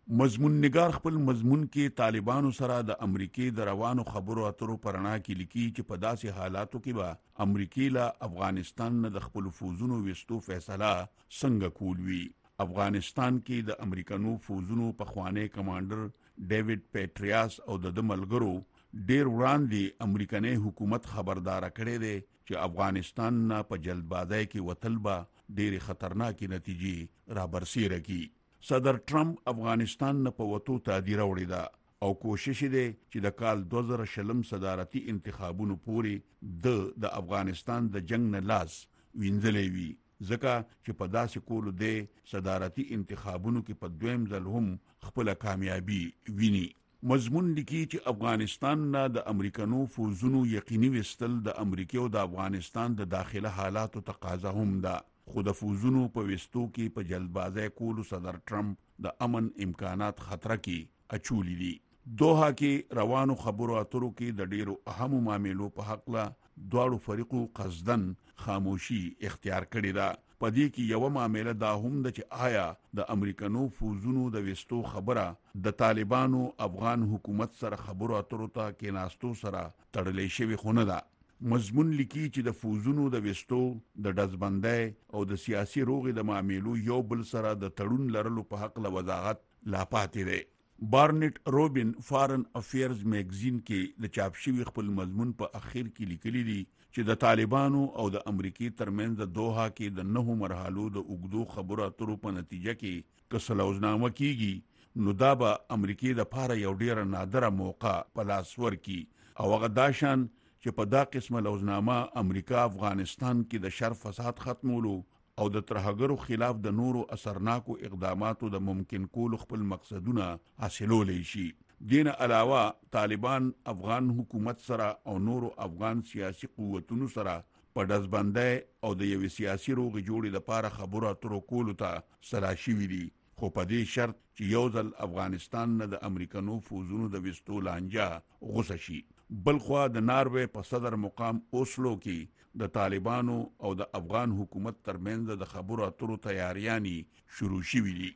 مضمون نگار خپل مضمون کې طالبانو سره د امریکای د روانو خبرو اترو پرنا کې لیکي چې په داسې حالاتو کې به امریکای له افغانستان نه د خپل فوزونو وستو فیصله څنګه کول وی. افغانستان کې د امریکانو فوزونو په خوانه کمانډر ډیوډ پیټریاس او د ملګرو ډیر وړاندې امریکایي حکومت خبردار کړي دي چې افغانستان نه په جلدبازۍ کې وتل به ډیر خطرناکې نتیجې را برسېره کی. صدر ټرمپ افغانستان نه په وتو تادیره وړي ده او کوشش دی چې د کال دوه زره شلم صدارتي انتخابونو پورې د د افغانستان د جنگ نه لاس وینځلې وي، ځکه چې په داسې کولو دی صدارتي انتخابونو کې په دویم ځل هم خپل کامیابی ویني. مضمون لیکي چې افغانستان نه د امریکانو فوزونو یقیني وستل د امریکا او د افغانستان د داخله حالاتو تقاضا هم ده، خو د فوزونو په وستو کې په جلدبازۍ کولو صدر ټرمپ د امن امکانات خطر کې اچولي دي. دوحه کې روانو خبرو اترو کې د ډیرو اهمو معاملو په حق لا دواړو فریقو قصدن خاموشي اختیار کړې ده. په دې کې یو معاملې دا هم ده چې آیا د امریکانو فوزونو د وستو خبره د طالبانو افغان حکومت سره خبرو اترو ته کې ناستو سره تړلې شوی خو نه ده. مضمون لیکي چې د فوزونو د وستو د دزبندۍ او د سیاسي روغې د معاملو یو بل سره د تړون لرلو په حق له وضاحت لا پاتې دی. بارنټ روبن فارن افیرز میگزین کې د چاپ شوی خپل مضمون په اخر کې لیکلي دي چې د طالبانو او د امریکای ترمنځ د دوحه کې د نهو مرحلو د اوږدو خبرو اترو په نتیجه کې که سلوزنامه کیږي نو دا به امریکای د پاره یو ډیره نادره موقع په لاس ورکي او هغه داشان چې په دا قسمه لوزنامه امریکا افغانستان کې د شر فساد ختمولو او د ترهګرو خلاف د نورو اثرناکو اقداماتو د ممکن کولو خپل مقصدونه حاصلولی شي. دین علاوه طالبان افغان حکومت سره او نورو افغان سیاسي قوتونو سره په دزبندۍ او د یوې سیاسي روغې جوړې لپاره خبرو اترو کولو ته سلا شوي دي، خو په دې شرط چې یو ځل افغانستان نه د امریکانو فوزونو د وستو لانجه غوسه شي. بلخوا د ناروې په صدر مقام اوسلو کې د طالبانو او د افغان حکومت ترمنځ د خبرو اترو تیاریانی شروع شوي دي.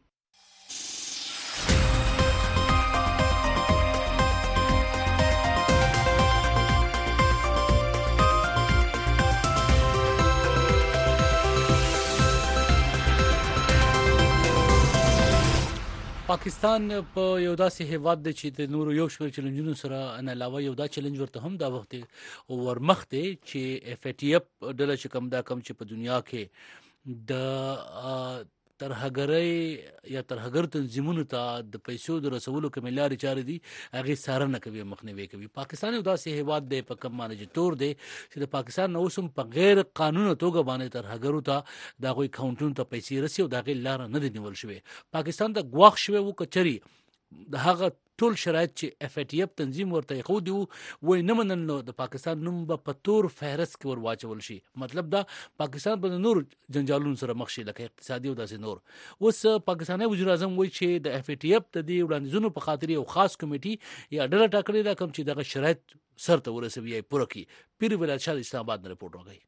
پاکستان په یو داسې هیواد دی چې د نورو یو شمېر چیلنجونو سره نه علاوه یو دا چیلنج ورته هم دا وخت ورمخ دی چې اف ای ټي اف ډله چې کم دا کم چې په دنیا کې د ترهګرۍ یا ترهګر تنظیمونو ته د پیسو د رسولو کومې لارې چارې دي هغې څارنه کوي، مخنیوی کوي. پاکستان یو داسې هیواد دی په کوم معنی چې تور دی چې د پاکستان نه اوس هم په غیر قانونه توګه باندې ترهګرو ته د هغوی اکاونټونو ته پیسې رسي او د هغې لاره نه دی نیول شوې. پاکستان ته ګواښ شوی و که چرې د هغه ټول شرایط چې اف ای ټي اف تنظیم ورته ایښودي وو وایي نه منل نو د پاکستان نوم به په تور فهرست کې ور واچول شي. مطلب دا پاکستان به د نور جنجالونو سره مخ شي لکه اقتصادي او داسې نور. اوس پاکستاني وزیر اعظم وایي چې د اف ای ټي اف د دې وړاندیزونو په خاطر یو خاص کمیټي یا ډله ټاکلې ده کوم چې دغه شرایط سرته ورسوي یا پوره کړي. پیر ولایت شاه د اسلام آباد نه رپورټ راغی.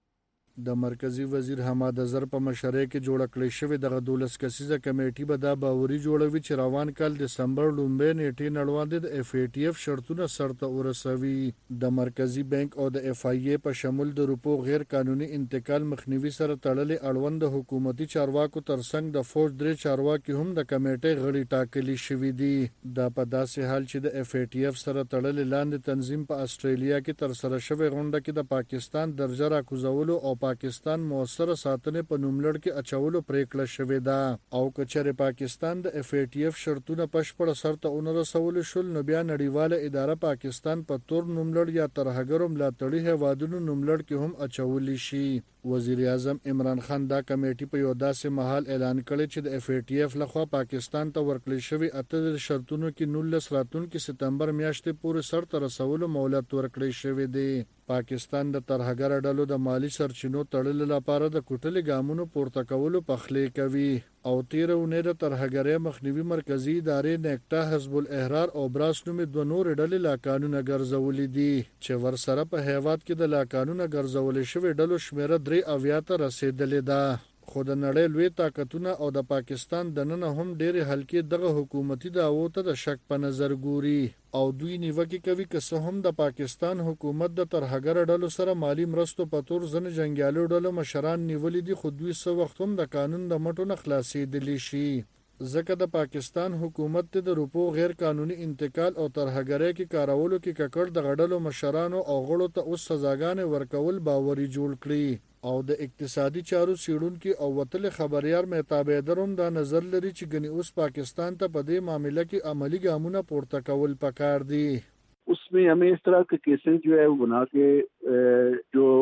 د مرکزی وزیر حماد اظهر په مشرۍ کې جوړه کړې شوې دغه دولس کسیزه کمیټي به دا باوري جوړوي چې روان کال دسمبر لومبۍ نیټې نړوندې د اف ای ټي اف شرطونه سرته ورسوي. د مرکزی بانک او د اف آی ای په شمول د روپو غیر قانوني انتقال مخنیوي سره تړلې اړوند حکومتي چارواکو ترڅنګ د فوج درې چارواکي هم د کمیټې غړي ټاکلي شوي دي. دا په داسې حال چې د اف ای ټي اف سره تړلې لاندې تنظیم په استرالیا کې ترسره شوې غونډه کې د پاکستان درجه راکوزولو او پاکستان موثره ساتنې په نوملړ کې اچولو پریکړه شوې ده او کچره پاکستان د اف ای ټي اف شرطونه پشپړ سرته ونرسول شول نو بیا نړیواله اداره پاکستان په تور نوملړ یا ترهګرو ملاتړي هیوادونو نوملړ کې هم اچولی شي. وزیر اعظم عمران خان دا کمیټي په یو داسې مهال اعلان کړی چې د اف ای ټي اف لخوا پاکستان ته ورکړل شوی اته شرطونو کې نولس راتلونکي سپتمبر میاشتې پورې سرته رسولو مهلت ورکړی شوی دی. پاکستان د ترهګر ډلو د مالی سرچینو تړلو لپاره د کوټلې ګامونو پورته کولو پخلې کوي او تیر اونۍ د ترهګرۍ مخنیوي مرکزی ادارې نیکټا حزب الاحرار او براس نومې دوه نور ډلې لا قانونه ګرځولې دي چې ورسره په هیواد کې د لا قانونه ګرځولې شوې ډلو شمیره درې اویا ته رسیدلې ده. خو د نړۍ لوی طاقتونه او د پاکستان دننه هم ډېرې حلقې دغه حکومتي دعوو ته د شک په نظر ګوري او دوی نیوکې کوي که څه هم د پاکستان حکومت د ترهګر ډلو سره مالی مرستو په تور ځینې جنګیالو ډلو مشران نیولي دي، خو دوی څه وخت هم د قانون د مټو نه خلاصېدلی شي. ځکه د پاکستان حکومت د روپو غیر قانوني انتقال او ترهګرۍ کې کارولو کې ککړ د غډلو مشرانو او غړو ته اوس سزاګانې ورکول باوري جوړ کړي. او د اقتصادي چارو څېړونکي او وتل خبريار مهتاب حیدر هم دا نظر لري چې ګنې اوس پاکستان ته په دې معاملې کې عملی ګامونه پورته کول پکار دي. उसमें हमें इस तरह के केसेस जो है वो बना के जो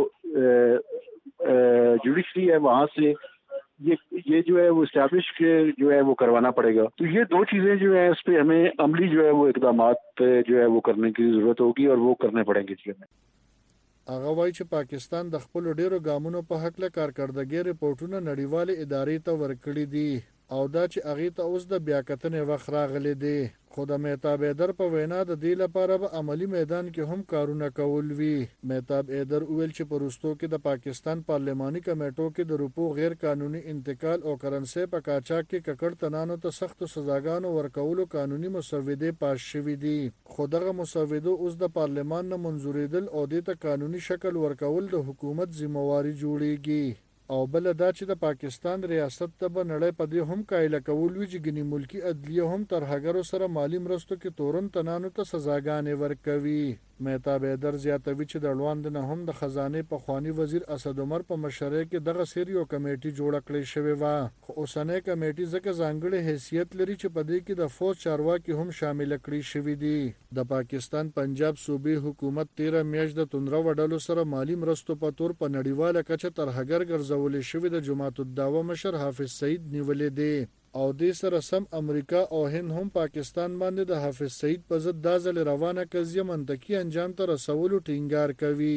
जुडिशरी है वहाँ से ये ये जो है वो इस्टेब्लिश के जो है वो करवाना पड़ेगा. तो ये दो चीजें जो है इस पे हमें अमली जो है वो इकदामात जो है वो करने की जरूरत होगी और वो करने पड़ेंगे. जी हमें هغه وایي چې پاکستان د خپل ډیرو ګامونو په حق له کارکردګۍ رپورټونه نړیوالې ادارې ته ورکړي دي او دا چې هغې ته اوس د بیاکتنې وخت راغلی دی. خو د مهتاب حیدر په وینا د دې لپاره به عملی میدان کې هم کارونه کول وي. مهتاب حیدر وویل چې په وروستو کې د پاکستان پارلماني کمیټو کې د روپو غیر قانوني انتقال او کرنسۍ په قاچاق کې ککړ تنانو ته سختو سزاګانو ورکولو قانوني مسودې پاس شوي دي. خو دغه مسودو اوس د پارلمان نه منظورېدل او دې ته قانوني شکل ورکول د حکومت ذمہواري جوړیږي. او بل دا چې د پاکستان ریاست ته به نړۍ په دې هم قایله کول وي چې ګنې ملکي عدلیه هم ترهګرو سره مالی مرستو کې تورن تنانو ته سزاګانې ورکوي. مهتاب حیدر زیاتوي چې د اړوند نه هم د خزانې پخواني وزیر اسد عمر په مشرۍ کې دغه سیر یو کمیټي جوړه کړې شوې وه. خو اوسنۍ کمیټي ځکه ځانګړی حیثیت لري چې په دې کې د فوج چارواکي هم شامل کړي شوي دي. د پاکستان پنجاب صوبې حکومت تیره میاشت د توندرو وډلو سره مالی مرستو په تور په نړیواله کچه ترهګر ګرځولې شوي د جماعت الدعوه مشر حافظ سعید نیولې دی. او دې سره سم امریکا او هند هم پاکستان باندې د حافظ سعید په ضد دا ځل روانه قضیه منطقي انجام ته رسولو ټینګار کوي.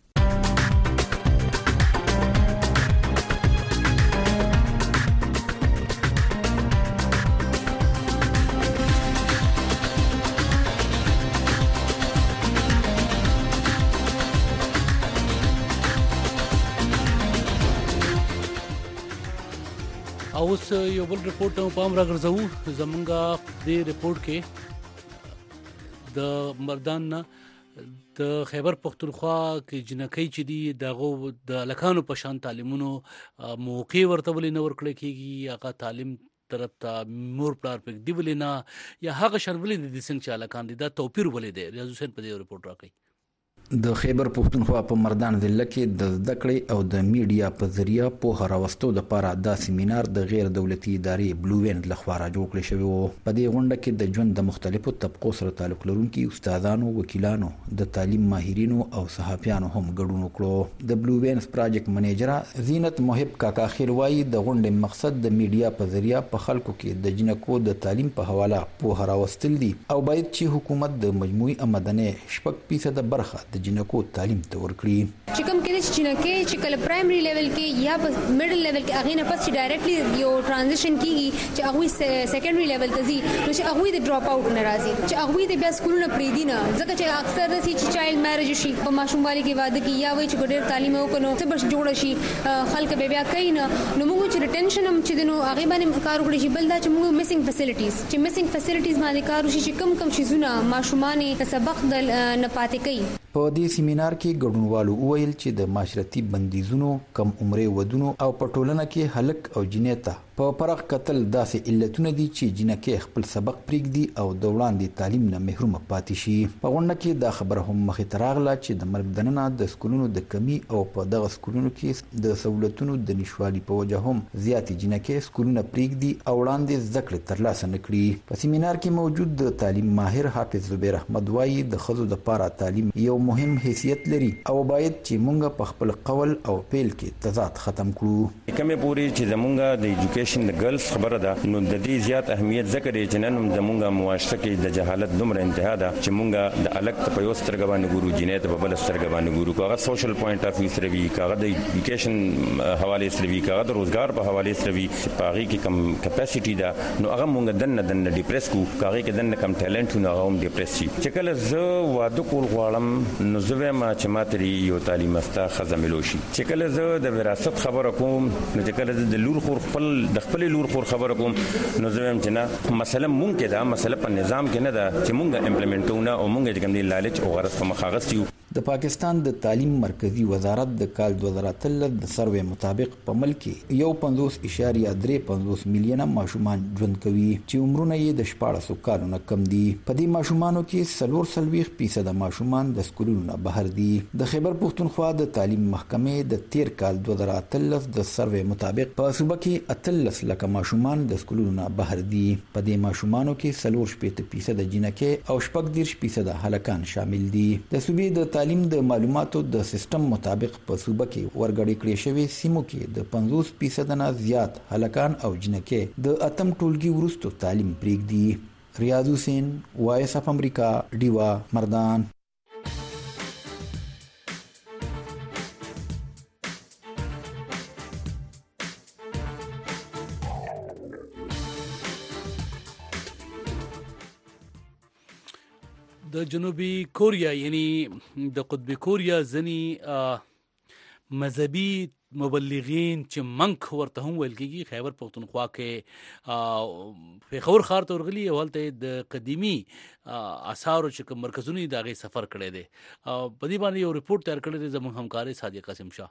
اوس یو بل رپورټ ته پام راګرځو. زمونږ دې رپورټ کې د مردان نه د خیبر پختونخوا کې جنکۍ چې دي دغه د لکانو په شان تعلیمونو موقع ورته ولې نه ورکړل کېږي، هغه تعلیم طرف ته مور پلار پرېږدي ولې نه، یا هغه شان ولې د دې څنګه چې هلکان دي دا توپیر ولې دی. ریاض حسین په دې رپورټ راکوي. د خیبر پختونخوا په مردان ضلع کې د زده کړې او د میډیا په ذریعہ پوهه راوستو لپاره دا سیمینار د غیر دولتي ادارې بلو ویند لخوا راجوړ کړی شوی و. په دې غونډه کې د ژوند د مختلفو طبقو سره تعلق لرونکي استادانو، وکیلانو، د تعلیم ماهرینو او صحافیانو هم ګډون وکړو. د بلو ویند پروجیکټ منیجره زینت محب کاکا خیر وایي د غونډې مقصد د میډیا په ذریعہ په خلکو کې د جنکو د تعلیم په حواله پوهه راوستل دي او باید چې حکومت د مجموعي آمدنۍ شپږ فیصده برخه د جنکو تعلیم ته ورکړي. چې کوم کې چې جنکې چې کله پرایمري لیول کې یا په میډل لیول کې هغه نه پس چې ډایرکټلی یو ترانزیشن کیږي چې هغه سیکنډري لیول ته ځي نو چې هغه د ډراپ اوټ نه راځي، چې هغه د بیا سکولونه پرې دي نه، ځکه چې اکثر د چې چایلډ میریج شي په ماشوموالي کې واده کې یا وایي چې ډېر تعلیم وکړو څه بس جوړ شي خلک به بیا کوي نه، نو موږ چې ریټنشن هم چې نو هغه باندې کار وکړي شي. بل دا چې موږ میسنګ فیسیلیټیز چې میسنګ فیسیلیټیز باندې کار وشي چې کم کم شیزونه ماشومان سبق د نه پاتې کوي. په دې سیمینار کې ګډونوالو وویل چې د معاشرتي بندیزونو، کم عمرې ودونو او په ټولنه کې هلک او جنۍ ته په پرخ قتل داسې علتونه دي چې جنکې خپل سبق پرېږدي او د وړاندې تعلیم نه محرومه پاتې شي. په غونډه کې دا خبره هم مخې ته راغله چې د مرګ دننه د سکولونو د کمی او په دغه سکولونو کې د سہولتونو د نشوالي په وجه هم زیاتې جنکې سکولونه پرېږدي او وړاندې زده کړې ترلاسه نه کړي. په سیمینار کې موجود د تعلیم ماهر حافظ زبیر احمد وایي د ښځو دپاره تعلیم یو مهم حیثیت لري او باید چې مونږ په خپل قول او فعل کې تضاد ختم کړو. کومې پورې چې زمونږ د ایجوکیشن د ګرلز خبره ده نو د دې زیات اهمیت ذکر چې نن زمونږ معاشره کې د جهالت دومره انتها ده چې مونږ د الګ ته په یو سترګه باندې ګورو ګورو جنیت په بل سترګې باندې ګورو کاغه سوشل پوینټ اف ویو سره وی کاغه د ایجوکیشن حواله سره وی کاغه د روزګار په حواله سره وی پاغي کې کم کیپاسټي دا نو هغه مونږ دنه دنه ډیپریس کو کاغه کې دنه کم ټیلنټ نو هغه هم ډیپریس شي چې کله زه واده کول غواړم نو زه ما چې ماتري یو تعلیم استا خزملو شي چې کله زه د وراثت خبره کوم نو چې کله د لور خور خپل د خپل لور خور خبره کوم نو زه هم چې نه مسله مونږ کې دا مسله په نظام کې نه ده چې مونږ امپلیمنټونه او مونږ چې کوم دی لالچ او غرض په مخاغست یو د پاکستان د تعلیم مرکزی وزارت د کال دوه زره اتلس د سروې مطابق په ملک کې یو پنځوس اشاریه درې پنځوس میلیونه ماشومان ژوند کوي چې عمرونه یې د شپاړسو کالونو کم دي. په دې ماشومانو کې څلور څلوېښت فیصد ماشومان د سکولونو نه بهر دي. د خیبر پښتونخوا د تعلیم محکمې د تیر کال دوه زره اتلس د سروې مطابق په صوبه کې اتلس لکه ماشومان د سکولونو نه بهر دي. په دې ماشومانو کې څلور شپېته فیصد جنکې او شپږ دېرش فیصد هلکان شامل دي. د صوبې د تعلیم د معلوماتو د سیستم مطابق په صوبه کې ورګړې کړې شوی سیمو کې د پنځوس فیصد نه زیات هلکان او جنکې د اتم ټولګي وروسته تعلیم پرېږدي. ریاض حسین، وایس اف امریکا، ډیوا مردان. د جنوبي کوریا یعنی د قطب کوریا ځنی مذهبي مبلغین چې منک ورته هم ویل کېږي خیبر پښتونخوا کې پیښور ښار ته ورغلي او هلته د قدیمي اثارو چې کوم مرکزونه د هغې سفر کړی دی. په دې باندې یو رپورټ تیار کړی دی زموږ همکارې سادیه قاسم شاه.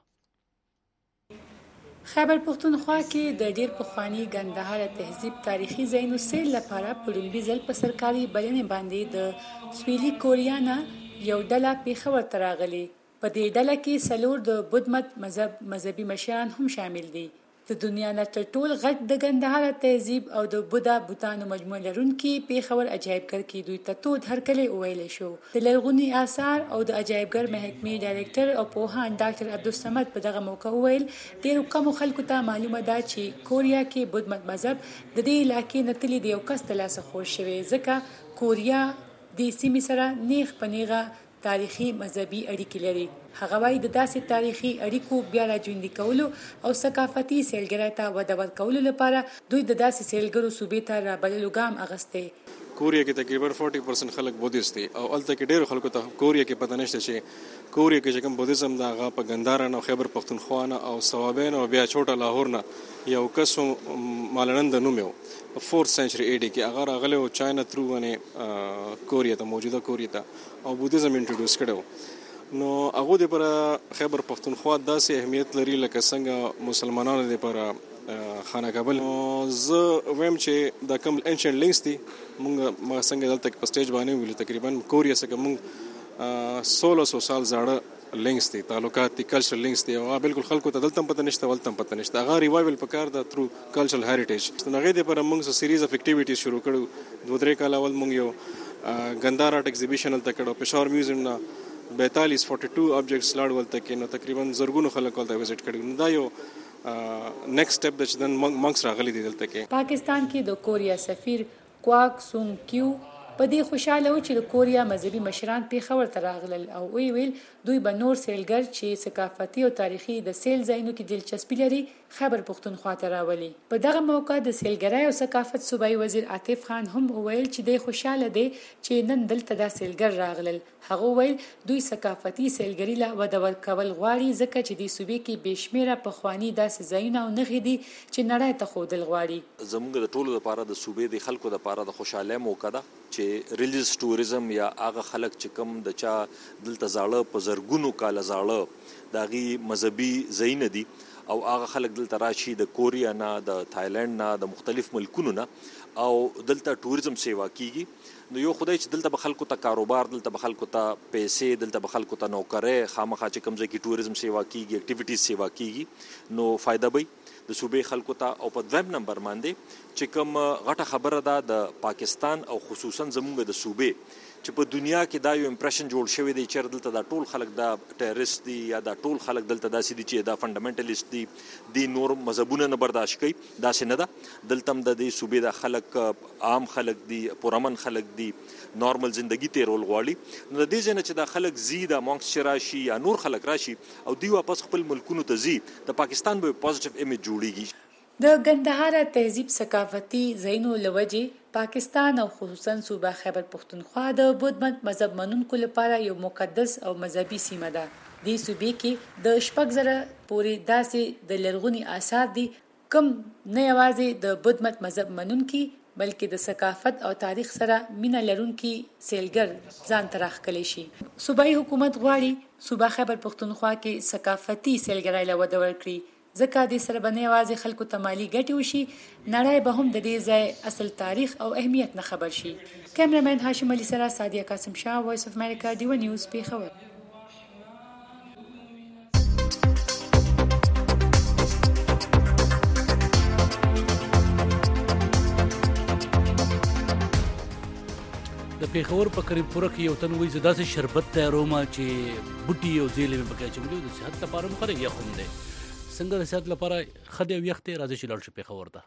خیبر پښتونخوا کې د ډیر پخوانی ګندهاره تهذیب تاریخي ځایونو سیل لپاره په لومړي ځل په سرکاري بلنې باندې د سویلي کوریا نه یو ډله پیښور ته راغلي. په دې ډله کې څلور د بودمت مذهب مذهبي مشران هم شامل دي. د دنیا نه تر ټولو غټ د ګندهاره تهذیب او د بودا بوتانو مجموعه لرونکي پیښور عجایبګر کې دوی ته تود هرکلی وویلی شو. د لرغوني آثار او د عجایبګر محکمې ډایرکټر او پوهاند ډاکټر عبدالصمد په دغه موقع وویل ډېرو کمو خلکو ته معلومه ده چې کوریا کې بودمت مذهب د دې علاقې نه تللی د یو کس د لاسه خور شوی ځکه کوریا د سیمې سره نیغ په نیغه تاریخي مذهبي اړیکې لري. هغه وايي د داسې تاریخي اړیکو بیا راژوندي کولو او ثقافتي سیلګرۍ ته وده ورکولو لپاره دوی د داسې سیلګرو صوبې ته رابللو ګام اخیستی. کوریا کې تقریبا چالیس پرسنټ خلک بودیست دي او الته کې ډېر خلکو ته کوریا کې پته نشته چې کوریا کې چې کوم بودیزم دا هغه په ګندهاره نه خیبر پښتونخوا نه او صوابین او بیا چوټه لاهور نه یو کس مالنند نوم یو فورث سنچري اي ډي کې هغه راغلی او چاینا تھرو باندې کوریا ته موجوده کوریا ته او بودیزم انټروډیوس کړو. نو هغه د پر خیبر پښتونخوا داسې اهمیت لري لکه څنګه مسلمانانو د پر خانه کابل. زه ویم چې دا کوم انشنت لینکس دي مونږ ما څنګه دلته په سټیج باندې ویل تقریبا کوریا څخه مونږ سولہ سو سال زاړه لینکس دي تعلقات دي کلچرل لینکس دي او بالکل خلکو ته دلته پته نشته ولته پته نشته هغه ریوایول پکار دا تھرو کلچرل هریټیج. نو هغه د پر مونږ سیریز اف اکټیویټیز شروع کړو دوه درې کال اول مونږ یو ګندهاره آرټ ایگزیبیشن تل کړو پېښور میوزیم نه بیالیس بیا آبجیکټس لاړ ولته کې نو تقریبا زرګونو خلک ولته وزټ کړي. نو دا یو نیکسټ سټپ د چې نن مونږ راغلي دي دلته کې. پاکستان کې د کوریا سفیر کواک سونګ کیو په دې خوشاله و چې د کوریا مذهبي مشران پیښور ته راغلل او وی ویل دوی به نور سیلګر چې ثقافتي او تاریخي د سیل ځایونو کې دلچسپي لري خیبر پښتونخوا ته راولي. په دغه موقع د سیلګرۍ او ثقافت صوبایي وزیر عاطف خان هم ویل چې د خوشاله دي چې نن دلته د سیلګر راغلل. هغه ویل دوی ثقافتي سیلګرۍ لا وده ورکول غواړي ځکه چې د صوبې کې بشمیره پخوانی داسې ځایونه او نښې دي چې نړۍ ته ښودل غواړي. زموږ د ټولو لپاره د صوبې د خلکو لپاره د خوشاله موقع ده چې ریلیجیس ټوریزم یا هغه خلک چې کم د چا دلته زاړه په زرګونو کاله زاړه د هغې مذهبي ځایونه دي او هغه خلک دلته راشي د کوریا نه د تایلند نه د مختلف ملکونو نه او دلته ټوریزم سیوا کیږي. نو یو خدای چې دلته به خلکو ته کاروبار دلته به خلکو ته پیسې دلته به خلکو ته نوکرۍ خامخا چې کوم ځای کې ټوریزم سیوا کیږي اکټیویټیز سیوا کیږي نو فایده به د صوبې خلکو ته. او په دویم نمبر باندې چې کوم غټه خبره ده د پاکستان او خصوصا زموږ د صوبې چې په دنیا کې دا یو امپریشن جوړ شوی دی چې دلته دا ټول خلک دا ټیرریست دي یا دا ټول خلک دلته داسې دي چې دا فنډامنټلیست دي دی نور مذهبونه نه برداشت کوي داسې نه ده دلته هم د دې صوبې د خلک عام خلک دي پرامن خلک دي نارمل زندگی تیرول غواړي نو د دې ځای نه چې دا خلک زی دا مونږ چې راشي یا نور خلک راشي او دوی واپس خپل ملکونو ته زی د پاکستان به پوزټیو امیج جوړیږي د ګندهارا تهذیب ثقافتي زینو لوجه پاکستان او خصوصا صوبه خیبر پختونخوا د بودمت مذهب منونکو لپاره یو مقدس او مذهبي سیمه ده د صوبې کې د شپږ زره پورې داسې د لرغونی آثار دي کم نه یوازې د بودمت مذهب منونکي بلکې د ثقافت او تاریخ سره مینه لرونکي سیلګر ځان ته راښکلی شي صوبایي حکومت غواړي صوبه خیبر پختونخوا کې ثقافتي سیلګرۍ له وده ورکړي ځکه د سره باندې یوازې خلکو ته مالی ګټې وشي نړۍ به هم د دې ځای اصل تاریخ او اهمیت نه خبر شي کیمرامین هاشم علي سره سادیه قاسم شاه وایس اف امریکا ډیو نیوز پیښور د پیښور په قریب پوره کې یو تن وایي زه داسې شربت تیاروم چې بوټي او زیلې مې پکې اچوم د صحت لپاره مو خره یخ هم دی څنګه د صحت لپاره ښه دی او یخ دی راځئ چې لاړ شو پیښور ته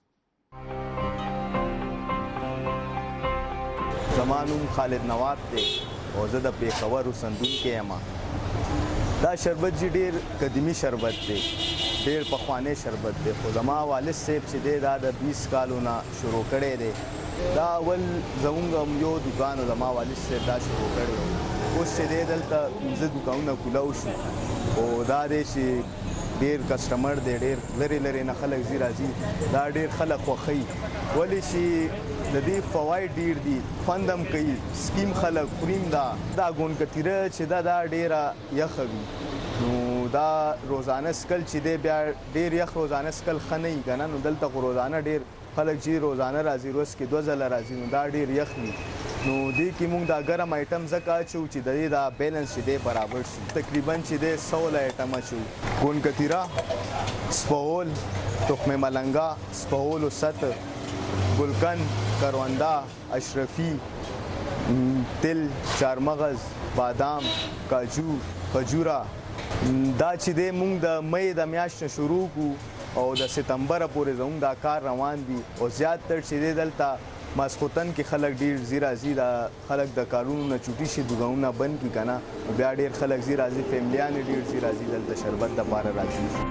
زما نوم خالد نواب دی او زه د پیښور اوسندونکی یم دا شربت چې ډېر قدیمي شربت دی ډېر پخوانی شربت دی خو زما والد صاحب چې دی دا د بیس کالو نه شروع کړی دی دا اول زمونږ یو دوکان زما والد صاحب دا شروع کړی اوس چې دی دلته پنځه دوکانونه کولاو شو او دا دی چې ډیر کسٹمر دی ډیر لري لري نه خلک زی راځي دا ډیر خلک خوخی ولی چې د دې فواید ډیر دي فندم کوي سکیم خلک پریم دا دا ګون کتیره چې دا دا ډیر یخوي نو دا روزانه سکل چې دی بیا ډیر یخ روزانه سکل خنه کنه نو دلته خو روزانه ډیر خلک چې روزانه راځي روز کې دوه ځله راځي نو دا ډیر یخ وي نو دې کې موږ دا ګرم آیټم ځکه اچو چې د دې دا بیلنس چې دی برابر شي تقریبا چې دی سوله آیټم اچو ګون کتیرا سپول تخم ملنګا سپول ست گلکن کروندا اشرفی تل چارمغز بادام کاجو کجورا دا چې دی موږ د مې د میاشت شروع کو او د سپتمبر پورې زموږ دا کار روان دي او زیات تر چې دی دلته ماسخوتن کې خلک ډیر زی راځي دا خلک د کارونو نه چوټي شي دغونه بند کی کنه بیا ډیر خلک زی راځي فیملیان ډیر زی راځي دلته شربت د پاره راځي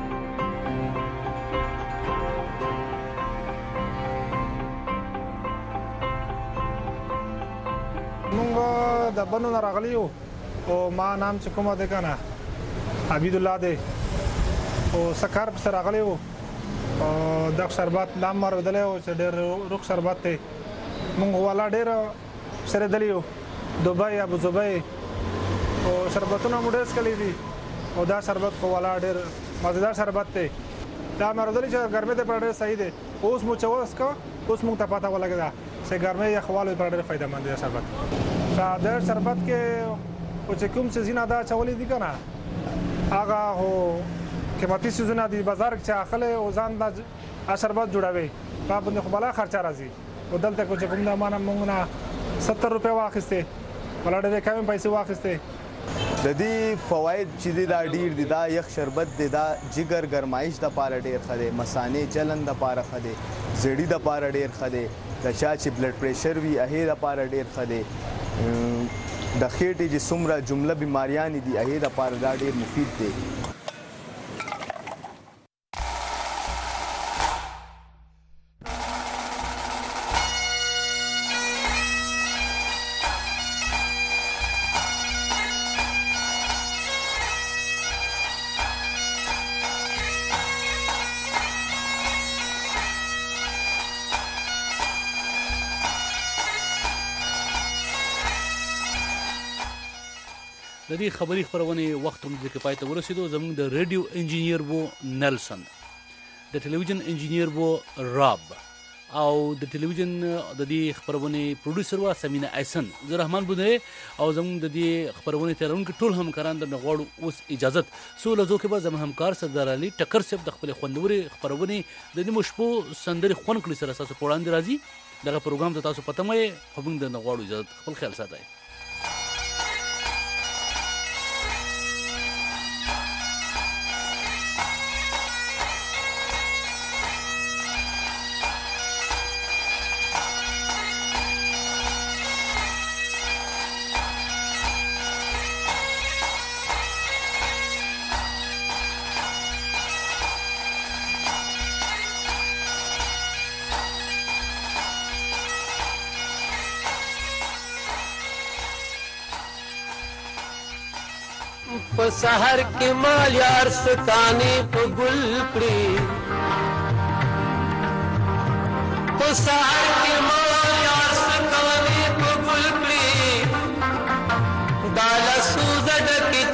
مونږ د بنو نه راغلیو او ما نام چې کومه ده کنه عبید الله ده او سکار پر راغلیو او د شربت نام مر بدل او چې ډېر روخ شربت ته مونږ والا ډېر سره دلیو دوبای ابو ظبي او شربتونه موډس کلی دي او دا شربت خو والا ډېر مزیدار شربت ته دا مر بدل چې ګرمه ته پړ صحیح ده اوس مو چوس کا اوس مونږ ته پتا ولګا چې ګرمه یا خوالو پر ډېر فائدہ مند دی شربت دا د شربت کې او چې کوم څه زینا دا چولې دي کنه هغه هو قیمتي سيزونه دي بازار کې اخله او ځان د شربت جوړوي په باندې خو بلا خرچه راځي او دلته کو چې کوم د مانه مونږ نه ستر روپے واخسته ولاړه د کم پیسې واخسته د دې فواید چې دی دا ډیر دي دا یخ شربت دی دا جګر ګرمایش د پاره ډیر خده مسانه جلن د پاره خده زړی د پاره ډیر خده د چا چې بلډ پریشر وی اهې د پاره ډیر خده د خېټې چې څومره جمله بیماریاں دي اهې د پاره دا ډیر مفید دی د دې خبري خبرونه وخت هم د کفایت ورسېدو زموږ د ریډیو انجینیر وو نلسن د ټلویزیون انجینیر وو راب او د ټلویزیون د دې خبرونه پروډوسر وا سمینا ایسن زه رحمان بودره او زموږ د دې خبرونه ترونکو ټول همکاران د نغواړو اوس اجازه سو لزو کې به زموږ همکار سردار علي ټکر صاحب د خپل خوندوري خبرونه د دې مشپو سندري خون کړی سره اساس پوراند راځي دغه پروګرام ته تاسو پته مې خو موږ د نغواړو اجازه خپل خیال ساتئ. په سحر کې مال یار ستانه په ګل کړی په سحر کې